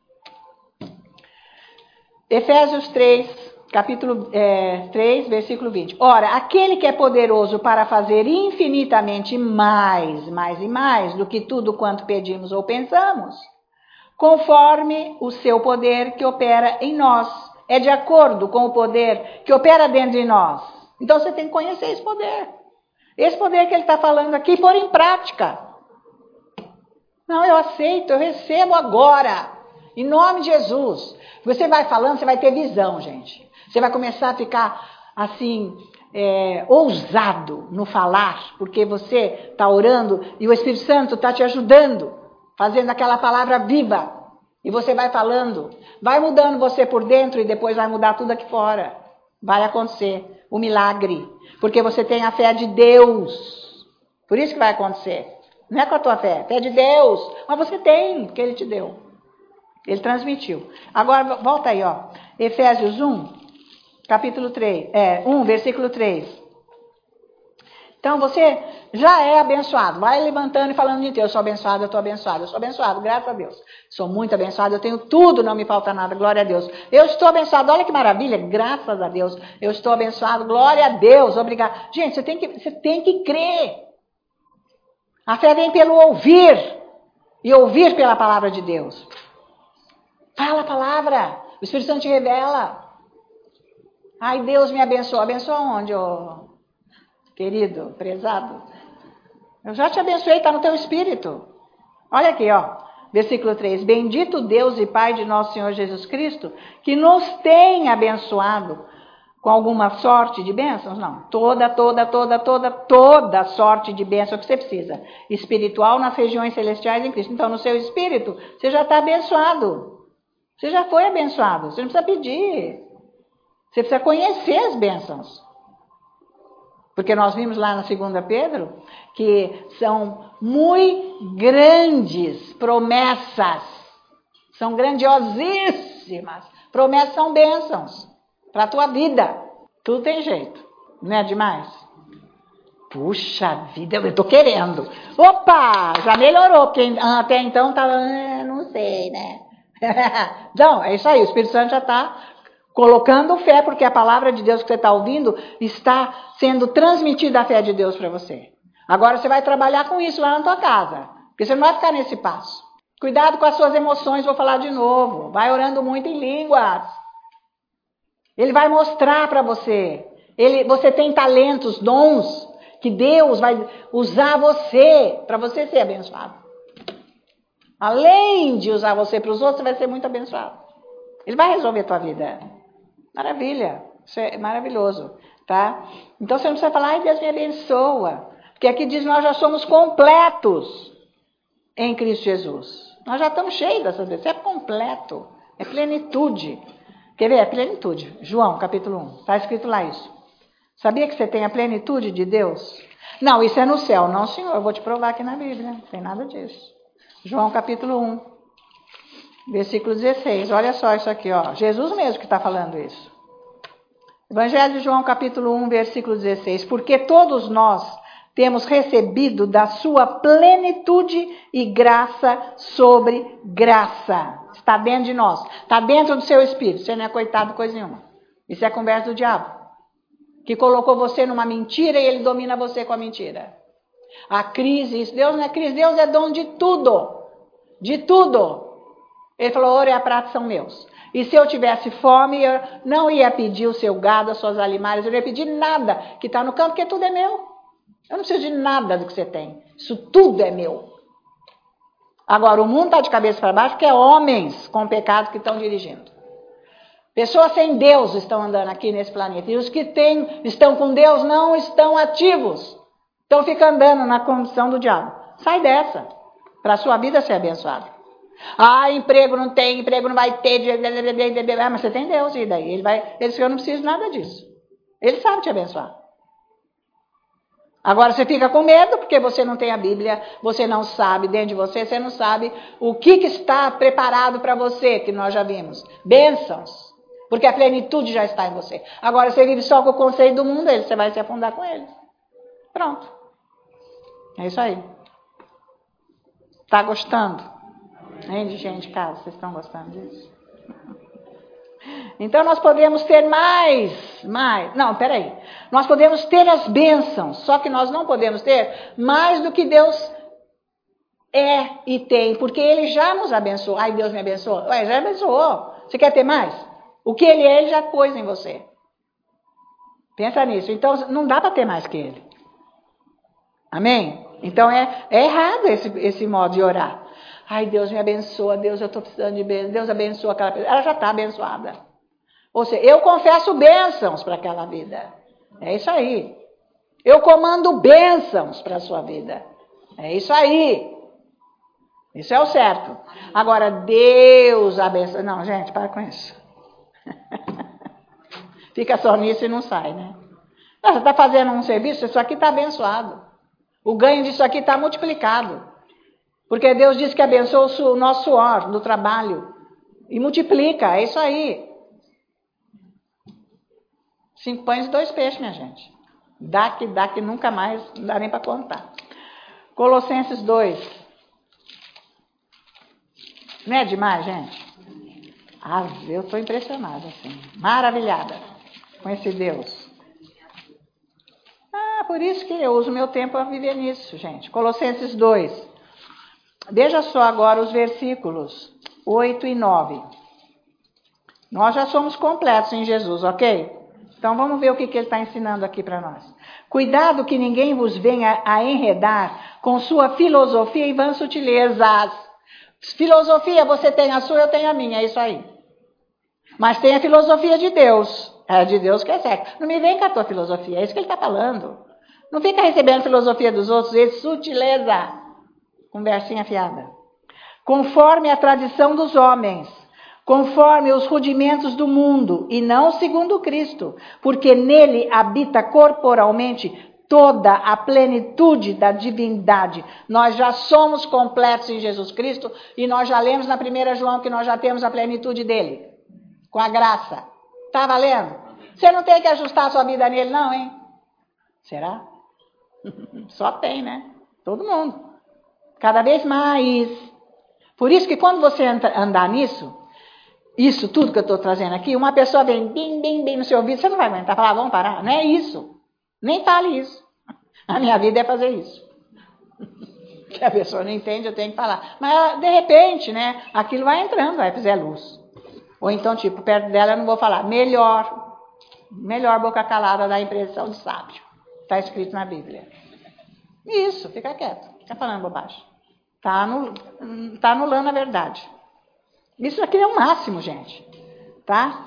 Efésios três, capítulo é, três, versículo vinte. Ora, aquele que é poderoso para fazer infinitamente mais, mais e mais do que tudo quanto pedimos ou pensamos, conforme o seu poder que opera em nós. É de acordo com o poder que opera dentro de nós. Então você tem que conhecer esse poder. Esse poder que ele está falando aqui, pôr em prática. Não, eu aceito, eu recebo agora. Em nome de Jesus. Você vai falando, você vai ter visão, gente. Você vai começar a ficar assim, é, ousado no falar, porque você está orando e o Espírito Santo está te ajudando, fazendo aquela palavra viva. E você vai falando, vai mudando você por dentro e depois vai mudar tudo aqui fora. Vai acontecer o milagre, porque você tem a fé de Deus. Por isso que vai acontecer. Não é com a tua fé, fé de Deus. Mas você tem, porque Ele te deu. Ele transmitiu. Agora, volta aí, ó. Efésios um, capítulo três, é, um, versículo três. Então, você já é abençoado. Vai levantando e falando de Deus. Eu sou abençoado, eu estou abençoado. Eu sou abençoado, graças a Deus. Sou muito abençoado, eu tenho tudo, não me falta nada, glória a Deus. Eu estou abençoado, olha que maravilha, graças a Deus. Eu estou abençoado, glória a Deus, obrigado. Gente, você tem que, você tem que crer. A fé vem pelo ouvir. E ouvir pela palavra de Deus. Fala a palavra. O Espírito Santo te revela. Ai, Deus me abençoa. Abençoa onde, ô? Querido, prezado, eu já te abençoei, está no teu espírito. Olha aqui, ó, versículo três. Bendito Deus e Pai de nosso Senhor Jesus Cristo, que nos tem abençoado Com alguma sorte de bênçãos? Não. Toda, toda, toda, toda, toda sorte de bênção que você precisa. Espiritual nas regiões celestiais em Cristo. Então, no seu espírito, você já está abençoado. Você já foi abençoado. Você não precisa pedir. Você precisa conhecer as bênçãos. Porque nós vimos lá na segunda Pedro que são muito grandes promessas. São grandiosíssimas. Promessas são bênçãos para a tua vida. Tudo tem jeito. Não é demais? Puxa vida, eu estou querendo. Opa, já melhorou, porque até então estava, não sei, né? Não, é isso aí, o Espírito Santo já está colocando fé, porque a palavra de Deus que você está ouvindo está sendo transmitida a fé de Deus para você. Agora você vai trabalhar com isso lá na tua casa, porque você não vai ficar nesse passo. Cuidado com as suas emoções, vou falar de novo. Vai orando muito em línguas. Ele vai mostrar para você. Ele, você tem talentos, dons, que Deus vai usar você para você ser abençoado. Além de usar você para os outros, você vai ser muito abençoado. Ele vai resolver a tua vida. Maravilha. Isso é maravilhoso. Tá? Então você não precisa falar, ai, Deus me abençoa. Porque aqui diz, nós já somos completos em Cristo Jesus. Nós já estamos cheios dessas vezes. É completo. É plenitude. Quer ver? É plenitude. João, capítulo um. Está escrito lá isso. Sabia que você tem a plenitude de Deus? Não, isso é no céu. Não, senhor. Eu vou te provar aqui na Bíblia. Não tem nada disso. João, capítulo um. Versículo dezesseis. Olha só isso aqui, ó. Jesus mesmo que está falando isso. Evangelho de João, capítulo um, versículo dezesseis. Porque todos nós temos recebido da sua plenitude e graça sobre graça. Está dentro de nós. Está dentro do seu espírito. Você não é coitado de coisa nenhuma. Isso é conversa do diabo. Que colocou você numa mentira e ele domina você com a mentira. A crise, isso, Deus não é crise, Deus é dono de tudo. De tudo. Ele falou, ouro e a prata são meus. E se eu tivesse fome, eu não ia pedir o seu gado, as suas alimárias, eu não ia pedir nada que está no campo, porque tudo é meu. Eu não preciso de nada do que você tem. Isso tudo é meu. Agora, o mundo está de cabeça para baixo porque é homens com pecado que estão dirigindo. Pessoas sem Deus estão andando aqui nesse planeta. E os que têm, estão com Deus não estão ativos. Então fica andando na condição do diabo. Sai dessa. Para a sua vida ser abençoada. Ah, emprego não tem, emprego não vai ter. Ah, mas você tem Deus, e daí? Ele vai, ele diz que eu não preciso nada disso. Ele sabe te abençoar. Agora você fica com medo porque você não tem a Bíblia, você não sabe, dentro de você, você não sabe o que, que está preparado para você, que nós já vimos. Bênçãos. Porque a plenitude já está em você. Agora você vive só com o conceito do mundo, você vai se afundar com ele. Pronto. É isso aí. Está gostando? Hein, de gente de casa, vocês estão gostando disso? Então nós podemos ter mais, mais, não, peraí, nós podemos ter as bênçãos, só que nós não podemos ter mais do que Deus é e tem, porque Ele já nos abençoou. Ai, Deus me abençoou. Ué, já abençoou. Você quer ter mais? O que Ele é, Ele já pôs em você. Pensa nisso. Então não dá para ter mais que Ele. Amém? Então é, é errado esse, esse modo de orar. Ai, Deus me abençoa, Deus, eu estou precisando de bênção, Deus abençoa aquela pessoa. Ela já está abençoada. Ou seja, eu confesso bênçãos para aquela vida. É isso aí. Eu comando bênçãos para a sua vida. É isso aí. Isso é o certo. Agora, Deus abençoa. Não, gente, para com isso. Fica só nisso e não sai, né? Você está fazendo um serviço, isso aqui está abençoado. O ganho disso aqui está multiplicado. Porque Deus diz que abençoa o nosso suor no trabalho. E multiplica, é isso aí. Cinco pães e dois peixes, minha gente. Dá que dá que nunca mais, não dá nem para contar. Colossenses dois. Não é demais, gente? Ah, eu estou impressionada, assim. Maravilhada com esse Deus. Ah, por isso que eu uso meu tempo a viver nisso, gente. Colossenses dois. Veja só agora os versículos oito e nove. Nós já somos completos em Jesus, ok? Então vamos ver o que, que ele está ensinando aqui para nós. Cuidado que ninguém vos venha a enredar com sua filosofia e vãs sutilezas. Filosofia, você tem a sua, eu tenho a minha, é isso aí. Mas tem a filosofia de Deus. É de Deus que é certo. Não me vem com a tua filosofia, é isso que ele está falando. Não fica recebendo filosofia dos outros, é sutileza. Conversinha fiada. Conforme a tradição dos homens, conforme os rudimentos do mundo, e não segundo Cristo, porque nele habita corporalmente toda a plenitude da divindade. Nós já somos completos em Jesus Cristo, e nós já lemos na primeira João que nós já temos a plenitude dele, com a graça. Tá valendo? Você não tem que ajustar a sua vida nele não, hein? Será? Só tem, né? Todo mundo. Cada vez mais. Por isso que quando você andar nisso, isso tudo que eu estou trazendo aqui, uma pessoa vem bem, bem, bem no seu ouvido, você não vai aguentar falar, vamos parar? Não é isso. Nem fale isso. A minha vida é fazer isso. Que a pessoa não entende, eu tenho que falar. Mas, de repente, né, aquilo vai entrando, vai fazer luz. Ou então, tipo, perto dela eu não vou falar. Melhor, melhor boca calada dá a impressão de sábio. Está escrito na Bíblia. Isso, fica quieto. Fica falando bobagem. Está anulando, tá anulando a verdade. Isso aqui é o máximo, gente. Tá?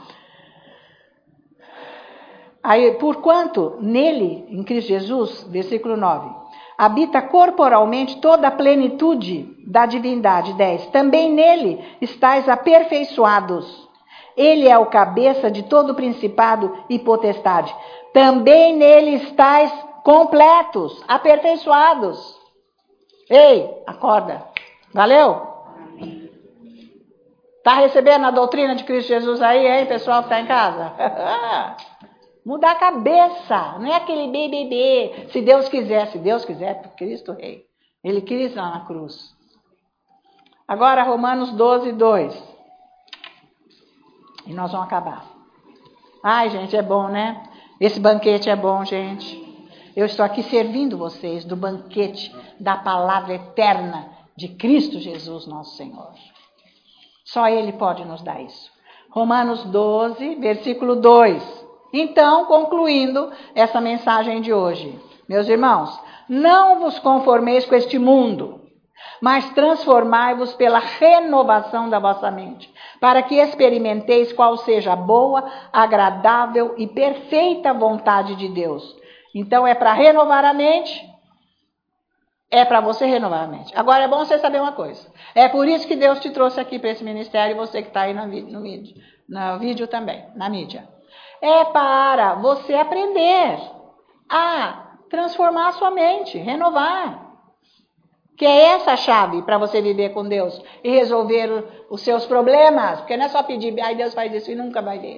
Aí, porquanto nele, em Cristo Jesus, versículo nove, habita corporalmente toda a plenitude da divindade. dez. Também nele estáis aperfeiçoados. Ele é o cabeça de todo principado e potestade. Também nele estáis completos, aperfeiçoados. Ei, acorda. Valeu? Está recebendo a doutrina de Cristo Jesus aí, hein, pessoal que está em casa? Mudar a cabeça, não é aquele bebê. Se Deus quiser, se Deus quiser, Cristo Rei. Ele quis lá na cruz. Agora, Romanos doze, dois. E nós vamos acabar. Ai, gente, é bom, né? Esse banquete é bom, gente. Eu estou aqui servindo vocês do banquete da palavra eterna de Cristo Jesus, nosso Senhor. Só Ele pode nos dar isso. Romanos doze, versículo dois. Então, concluindo essa mensagem de hoje, meus irmãos, não vos conformeis com este mundo, mas transformai-vos pela renovação da vossa mente, para que experimenteis qual seja a boa, agradável e perfeita vontade de Deus. Então, é para renovar a mente, é para você renovar a mente. Agora, é bom você saber uma coisa. É por isso que Deus te trouxe aqui para esse ministério, você que está aí no vídeo, no vídeo, no vídeo também, na mídia. É para você aprender a transformar a sua mente, renovar. Que é essa a chave para você viver com Deus e resolver os seus problemas. Porque não é só pedir, ai, Deus faz isso e nunca vai ver.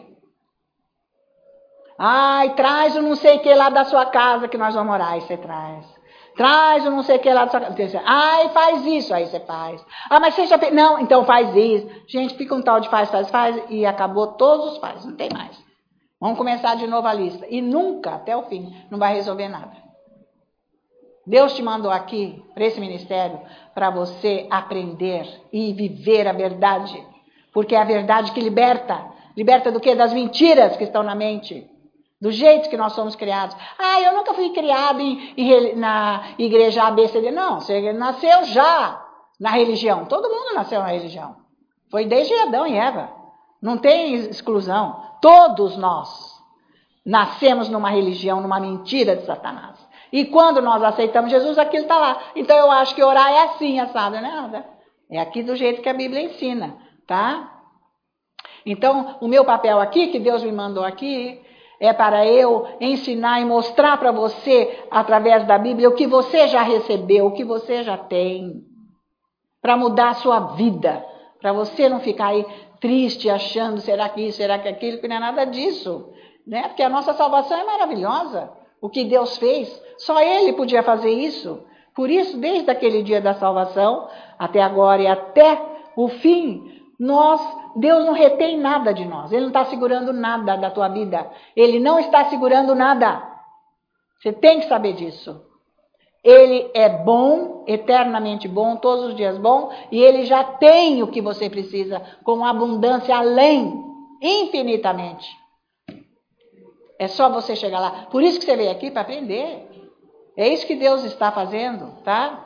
Ai, traz o não sei o que lá da sua casa que nós vamos morar, aí você traz. Traz o não sei o que lá da sua casa. Ai, faz isso, aí você faz. Ah, mas você já fez. Não, então faz isso. Gente, fica um tal de faz, faz, faz e acabou todos os faz, não tem mais. Vamos começar de novo a lista. E nunca, até o fim, não vai resolver nada. Deus te mandou aqui, para esse ministério, para você aprender e viver a verdade. Porque é a verdade que liberta. Liberta do quê? Das mentiras que estão na mente. Do jeito que nós somos criados. Ah, eu nunca fui criado em, em, na igreja A B C D. Não, você nasceu já na religião. Todo mundo nasceu na religião. Foi desde Adão e Eva. Não tem exclusão. Todos nós nascemos numa religião, numa mentira de Satanás. E quando nós aceitamos Jesus, aquilo está lá. Então eu acho que orar é assim, assado, não é nada. É aqui do jeito que a Bíblia ensina, tá? Então, o meu papel aqui, que Deus me mandou aqui, é para eu ensinar e mostrar para você, através da Bíblia, o que você já recebeu, o que você já tem, para mudar a sua vida, para você não ficar aí triste, achando, será que isso, será que aquilo, que não é nada disso, né? Porque a nossa salvação é maravilhosa. O que Deus fez, só Ele podia fazer isso. Por isso, desde aquele dia da salvação, até agora e até o fim, nós, Deus não retém nada de nós. Ele não está segurando nada da tua vida. Ele não está segurando nada. Você tem que saber disso. Ele é bom, eternamente bom, todos os dias bom, e Ele já tem o que você precisa, com abundância além, infinitamente. É só você chegar lá. Por isso que você veio aqui, para aprender. É isso que Deus está fazendo, tá?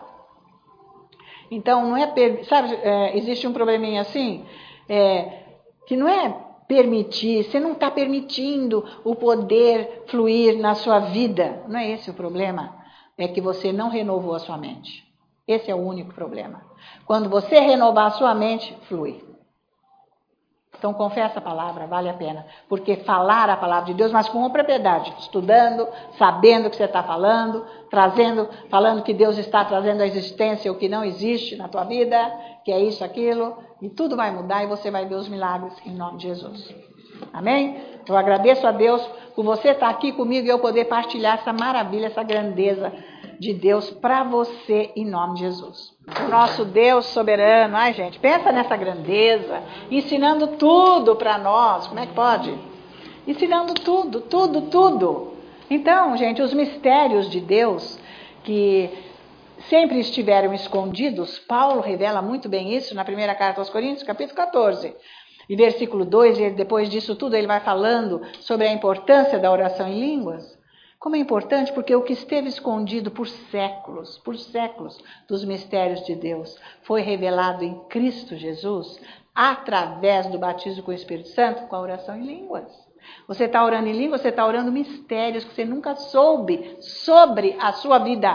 Então, não é... Per... Sabe, é, existe um probleminha assim, é, que não é permitir, você não está permitindo o poder fluir na sua vida. Não é esse o problema, é que você não renovou a sua mente. Esse é o único problema. Quando você renovar a sua mente, flui. Então confessa a palavra, vale a pena. Porque falar a palavra de Deus, mas com propriedade, estudando, sabendo o que você está falando, trazendo, falando que Deus está trazendo à existência o que não existe na tua vida, que é isso, aquilo, e tudo vai mudar e você vai ver os milagres em nome de Jesus. Amém? Eu agradeço a Deus por você estar aqui comigo e eu poder partilhar essa maravilha, essa grandeza de Deus para você em nome de Jesus. O nosso Deus soberano, ai gente, pensa nessa grandeza, ensinando tudo para nós, como é que pode? Ensinando tudo, tudo, tudo. Então, gente, os mistérios de Deus que sempre estiveram escondidos, Paulo revela muito bem isso na primeira carta aos Coríntios, capítulo catorze. E versículo dois, e depois disso tudo ele vai falando sobre a importância da oração em línguas. Como é importante, porque o que esteve escondido por séculos, por séculos dos mistérios de Deus, foi revelado em Cristo Jesus, através do batismo com o Espírito Santo, com a oração em línguas. Você está orando em línguas, você está orando mistérios que você nunca soube sobre a sua vida.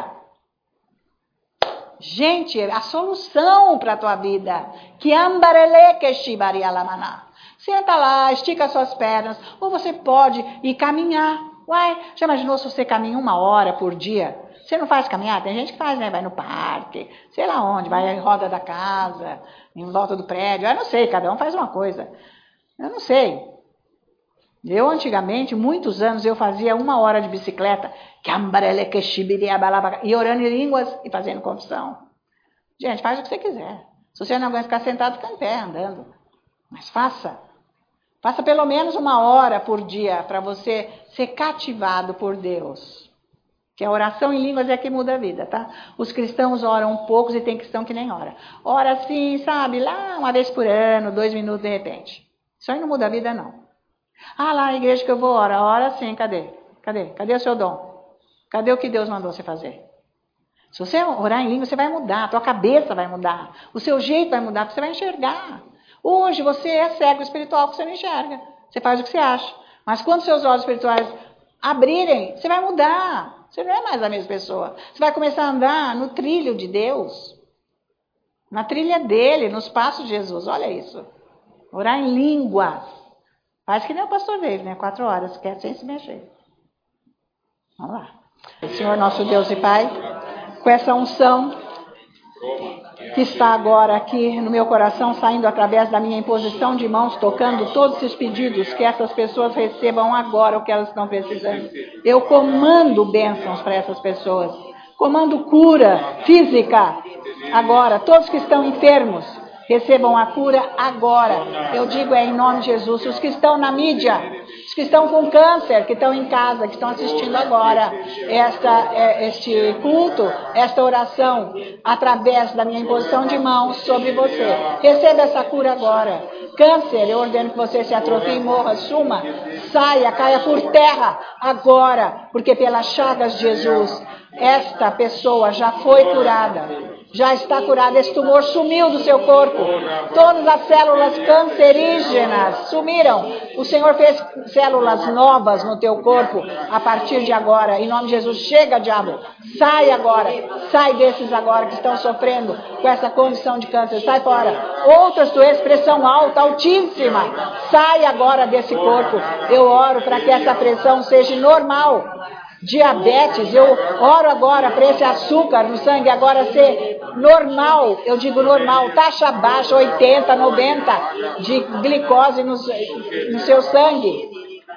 Gente, a solução para a tua vida. Que ambarele que shibarialamaná. Senta lá, estica suas pernas, ou você pode ir caminhar. Uai, já imaginou se você caminha uma hora por dia? Você não faz caminhar? Tem gente que faz, né? Vai no parque, sei lá onde, vai em roda da casa, em volta do prédio. Eu não sei, cada um faz uma coisa. Eu não sei. Eu, antigamente, muitos anos, eu fazia uma hora de bicicleta, e orando em línguas e fazendo confissão. Gente, faz o que você quiser. Se você não aguenta ficar sentado, fica em pé, andando. Mas faça. Faça pelo menos uma hora por dia para você ser cativado por Deus. Que a oração em línguas é que muda a vida, tá? Os cristãos oram poucos e tem cristão que nem ora. Ora assim, sabe, lá uma vez por ano, dois minutos de repente. Isso aí não muda a vida, não. Ah, lá na igreja que eu vou orar, ora sim, cadê? Cadê? Cadê o seu dom? Cadê o que Deus mandou você fazer? Se você orar em língua, você vai mudar, a tua cabeça vai mudar, o seu jeito vai mudar, porque você vai enxergar. Hoje você é cego espiritual, porque você não enxerga. Você faz o que você acha. Mas quando seus olhos espirituais abrirem, você vai mudar. Você não é mais a mesma pessoa. Você vai começar a andar no trilho de Deus. Na trilha dele, nos passos de Jesus. Olha isso. Orar em línguas. Faz que nem o pastor Dave, né? Quatro horas, quer sem se mexer. Vamos lá. Senhor nosso Deus e Pai, com essa unção que está agora aqui no meu coração, saindo através da minha imposição de mãos, tocando todos esses pedidos, que essas pessoas recebam agora o que elas estão precisando. Eu comando bênçãos para essas pessoas, comando cura física agora. Todos que estão enfermos, recebam a cura agora. Eu digo é em nome de Jesus. Os que estão na mídia, os que estão com câncer, que estão em casa, que estão assistindo agora esta, este culto, esta oração, através da minha imposição de mãos sobre você. Receba essa cura agora. Câncer, eu ordeno que você se atrofie, morra, suma, saia, caia por terra agora, porque pelas chagas de Jesus, esta pessoa já foi curada. Já está curado, esse tumor sumiu do seu corpo. Todas as células cancerígenas sumiram. O Senhor fez células novas no teu corpo a partir de agora. Em nome de Jesus, chega, diabo. Sai agora. Sai desses agora que estão sofrendo com essa condição de câncer. Sai fora. Outras doenças, pressão alta, altíssima. Sai agora desse corpo. Eu oro para que essa pressão seja normal. Diabetes, eu oro agora para esse açúcar no sangue agora ser normal, eu digo normal, taxa baixa, oitenta, noventa de glicose no, no seu sangue.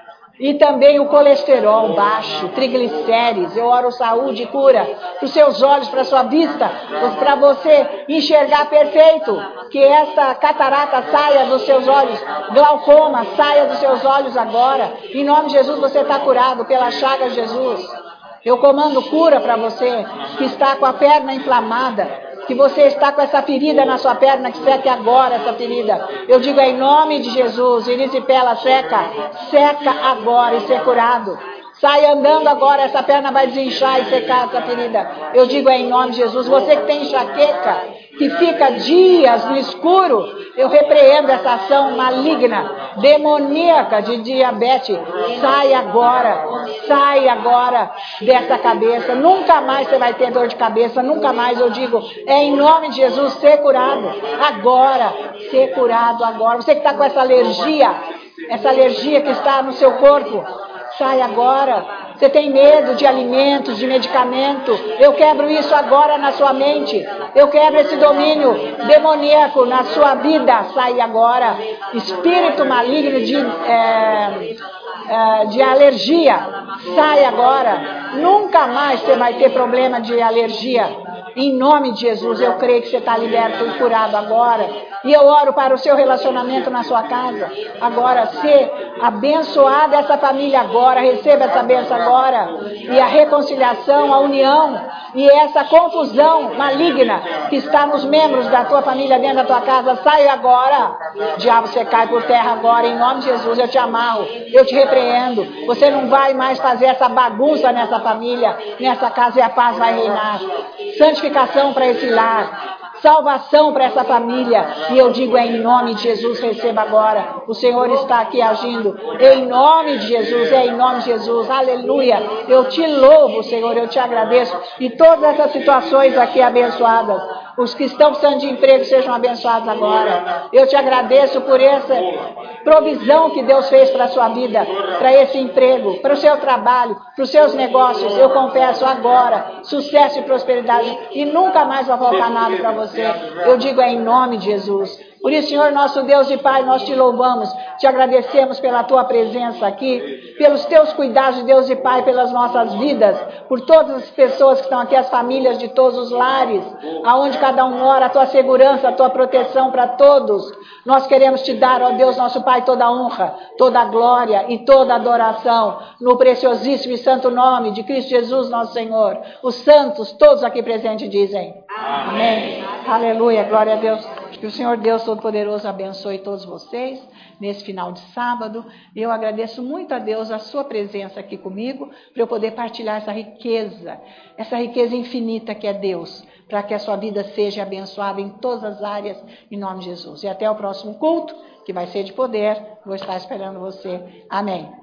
E também o colesterol baixo, triglicérides, eu oro saúde e cura para os seus olhos, para a sua vista, para você enxergar perfeito, que essa catarata saia dos seus olhos, glaucoma saia dos seus olhos agora, em nome de Jesus você está curado pela chaga de Jesus. Eu comando cura para você que está com a perna inflamada, que você está com essa ferida na sua perna, que seque agora essa ferida. Eu digo em nome de Jesus, erisipela, seca, seca agora e ser curado. Sai andando agora, essa perna vai desinchar e secar essa ferida. Eu digo em nome de Jesus, você que tem enxaqueca, que fica dias no escuro, eu repreendo essa ação maligna, demoníaca de diabetes. Sai agora, sai agora dessa cabeça. Nunca mais você vai ter dor de cabeça, nunca mais, eu digo, é em nome de Jesus, ser curado agora, ser curado agora. Você que está com essa alergia, essa alergia que está no seu corpo, sai agora. Você tem medo de alimentos, de medicamento, eu quebro isso agora na sua mente. Eu quebro esse domínio demoníaco na sua vida. Sai agora. Espírito maligno de, é, é, de alergia, sai agora. Nunca mais você vai ter problema de alergia. Em nome de Jesus, eu creio que você está liberto e curado agora. E eu oro para o seu relacionamento na sua casa. Agora, ser abençoada essa família agora. Receba essa bênção agora. E a reconciliação, a união e essa confusão maligna que está nos membros da tua família dentro da tua casa, sai agora. Diabo, você cai por terra agora. Em nome de Jesus, eu te amarro. Eu te repreendo. Você não vai mais fazer essa bagunça nessa família, nessa casa, e a paz vai reinar. Santificação para esse lar. Salvação para essa família. E eu digo, é em nome de Jesus, receba agora. O Senhor está aqui agindo. Em nome de Jesus, é em nome de Jesus. Aleluia. Eu te louvo, Senhor, eu te agradeço. E todas essas situações aqui abençoadas. Os que estão precisando de emprego sejam abençoados agora. Eu te agradeço por essa provisão que Deus fez para a sua vida, para esse emprego, para o seu trabalho, para os seus negócios. Eu confesso agora, sucesso e prosperidade. E nunca mais vai faltar nada para você. Eu digo, é em nome de Jesus. Por isso, Senhor, nosso Deus e Pai, nós te louvamos, te agradecemos pela tua presença aqui, pelos teus cuidados, Deus e Pai, pelas nossas vidas, por todas as pessoas que estão aqui, as famílias de todos os lares, aonde cada um mora, a tua segurança, a tua proteção para todos. Nós queremos te dar, ó Deus, nosso Pai, toda a honra, toda a glória e toda a adoração, no preciosíssimo e santo nome de Cristo Jesus, nosso Senhor. Os santos, todos aqui presentes, dizem amém. Amém. Aleluia, glória a Deus. Que o Senhor Deus Todo-Poderoso abençoe todos vocês nesse final de sábado. Eu agradeço muito a Deus a sua presença aqui comigo, para eu poder partilhar essa riqueza, essa riqueza infinita que é Deus, para que a sua vida seja abençoada em todas as áreas, em nome de Jesus. E até o próximo culto, que vai ser de poder. Vou estar esperando você. Amém.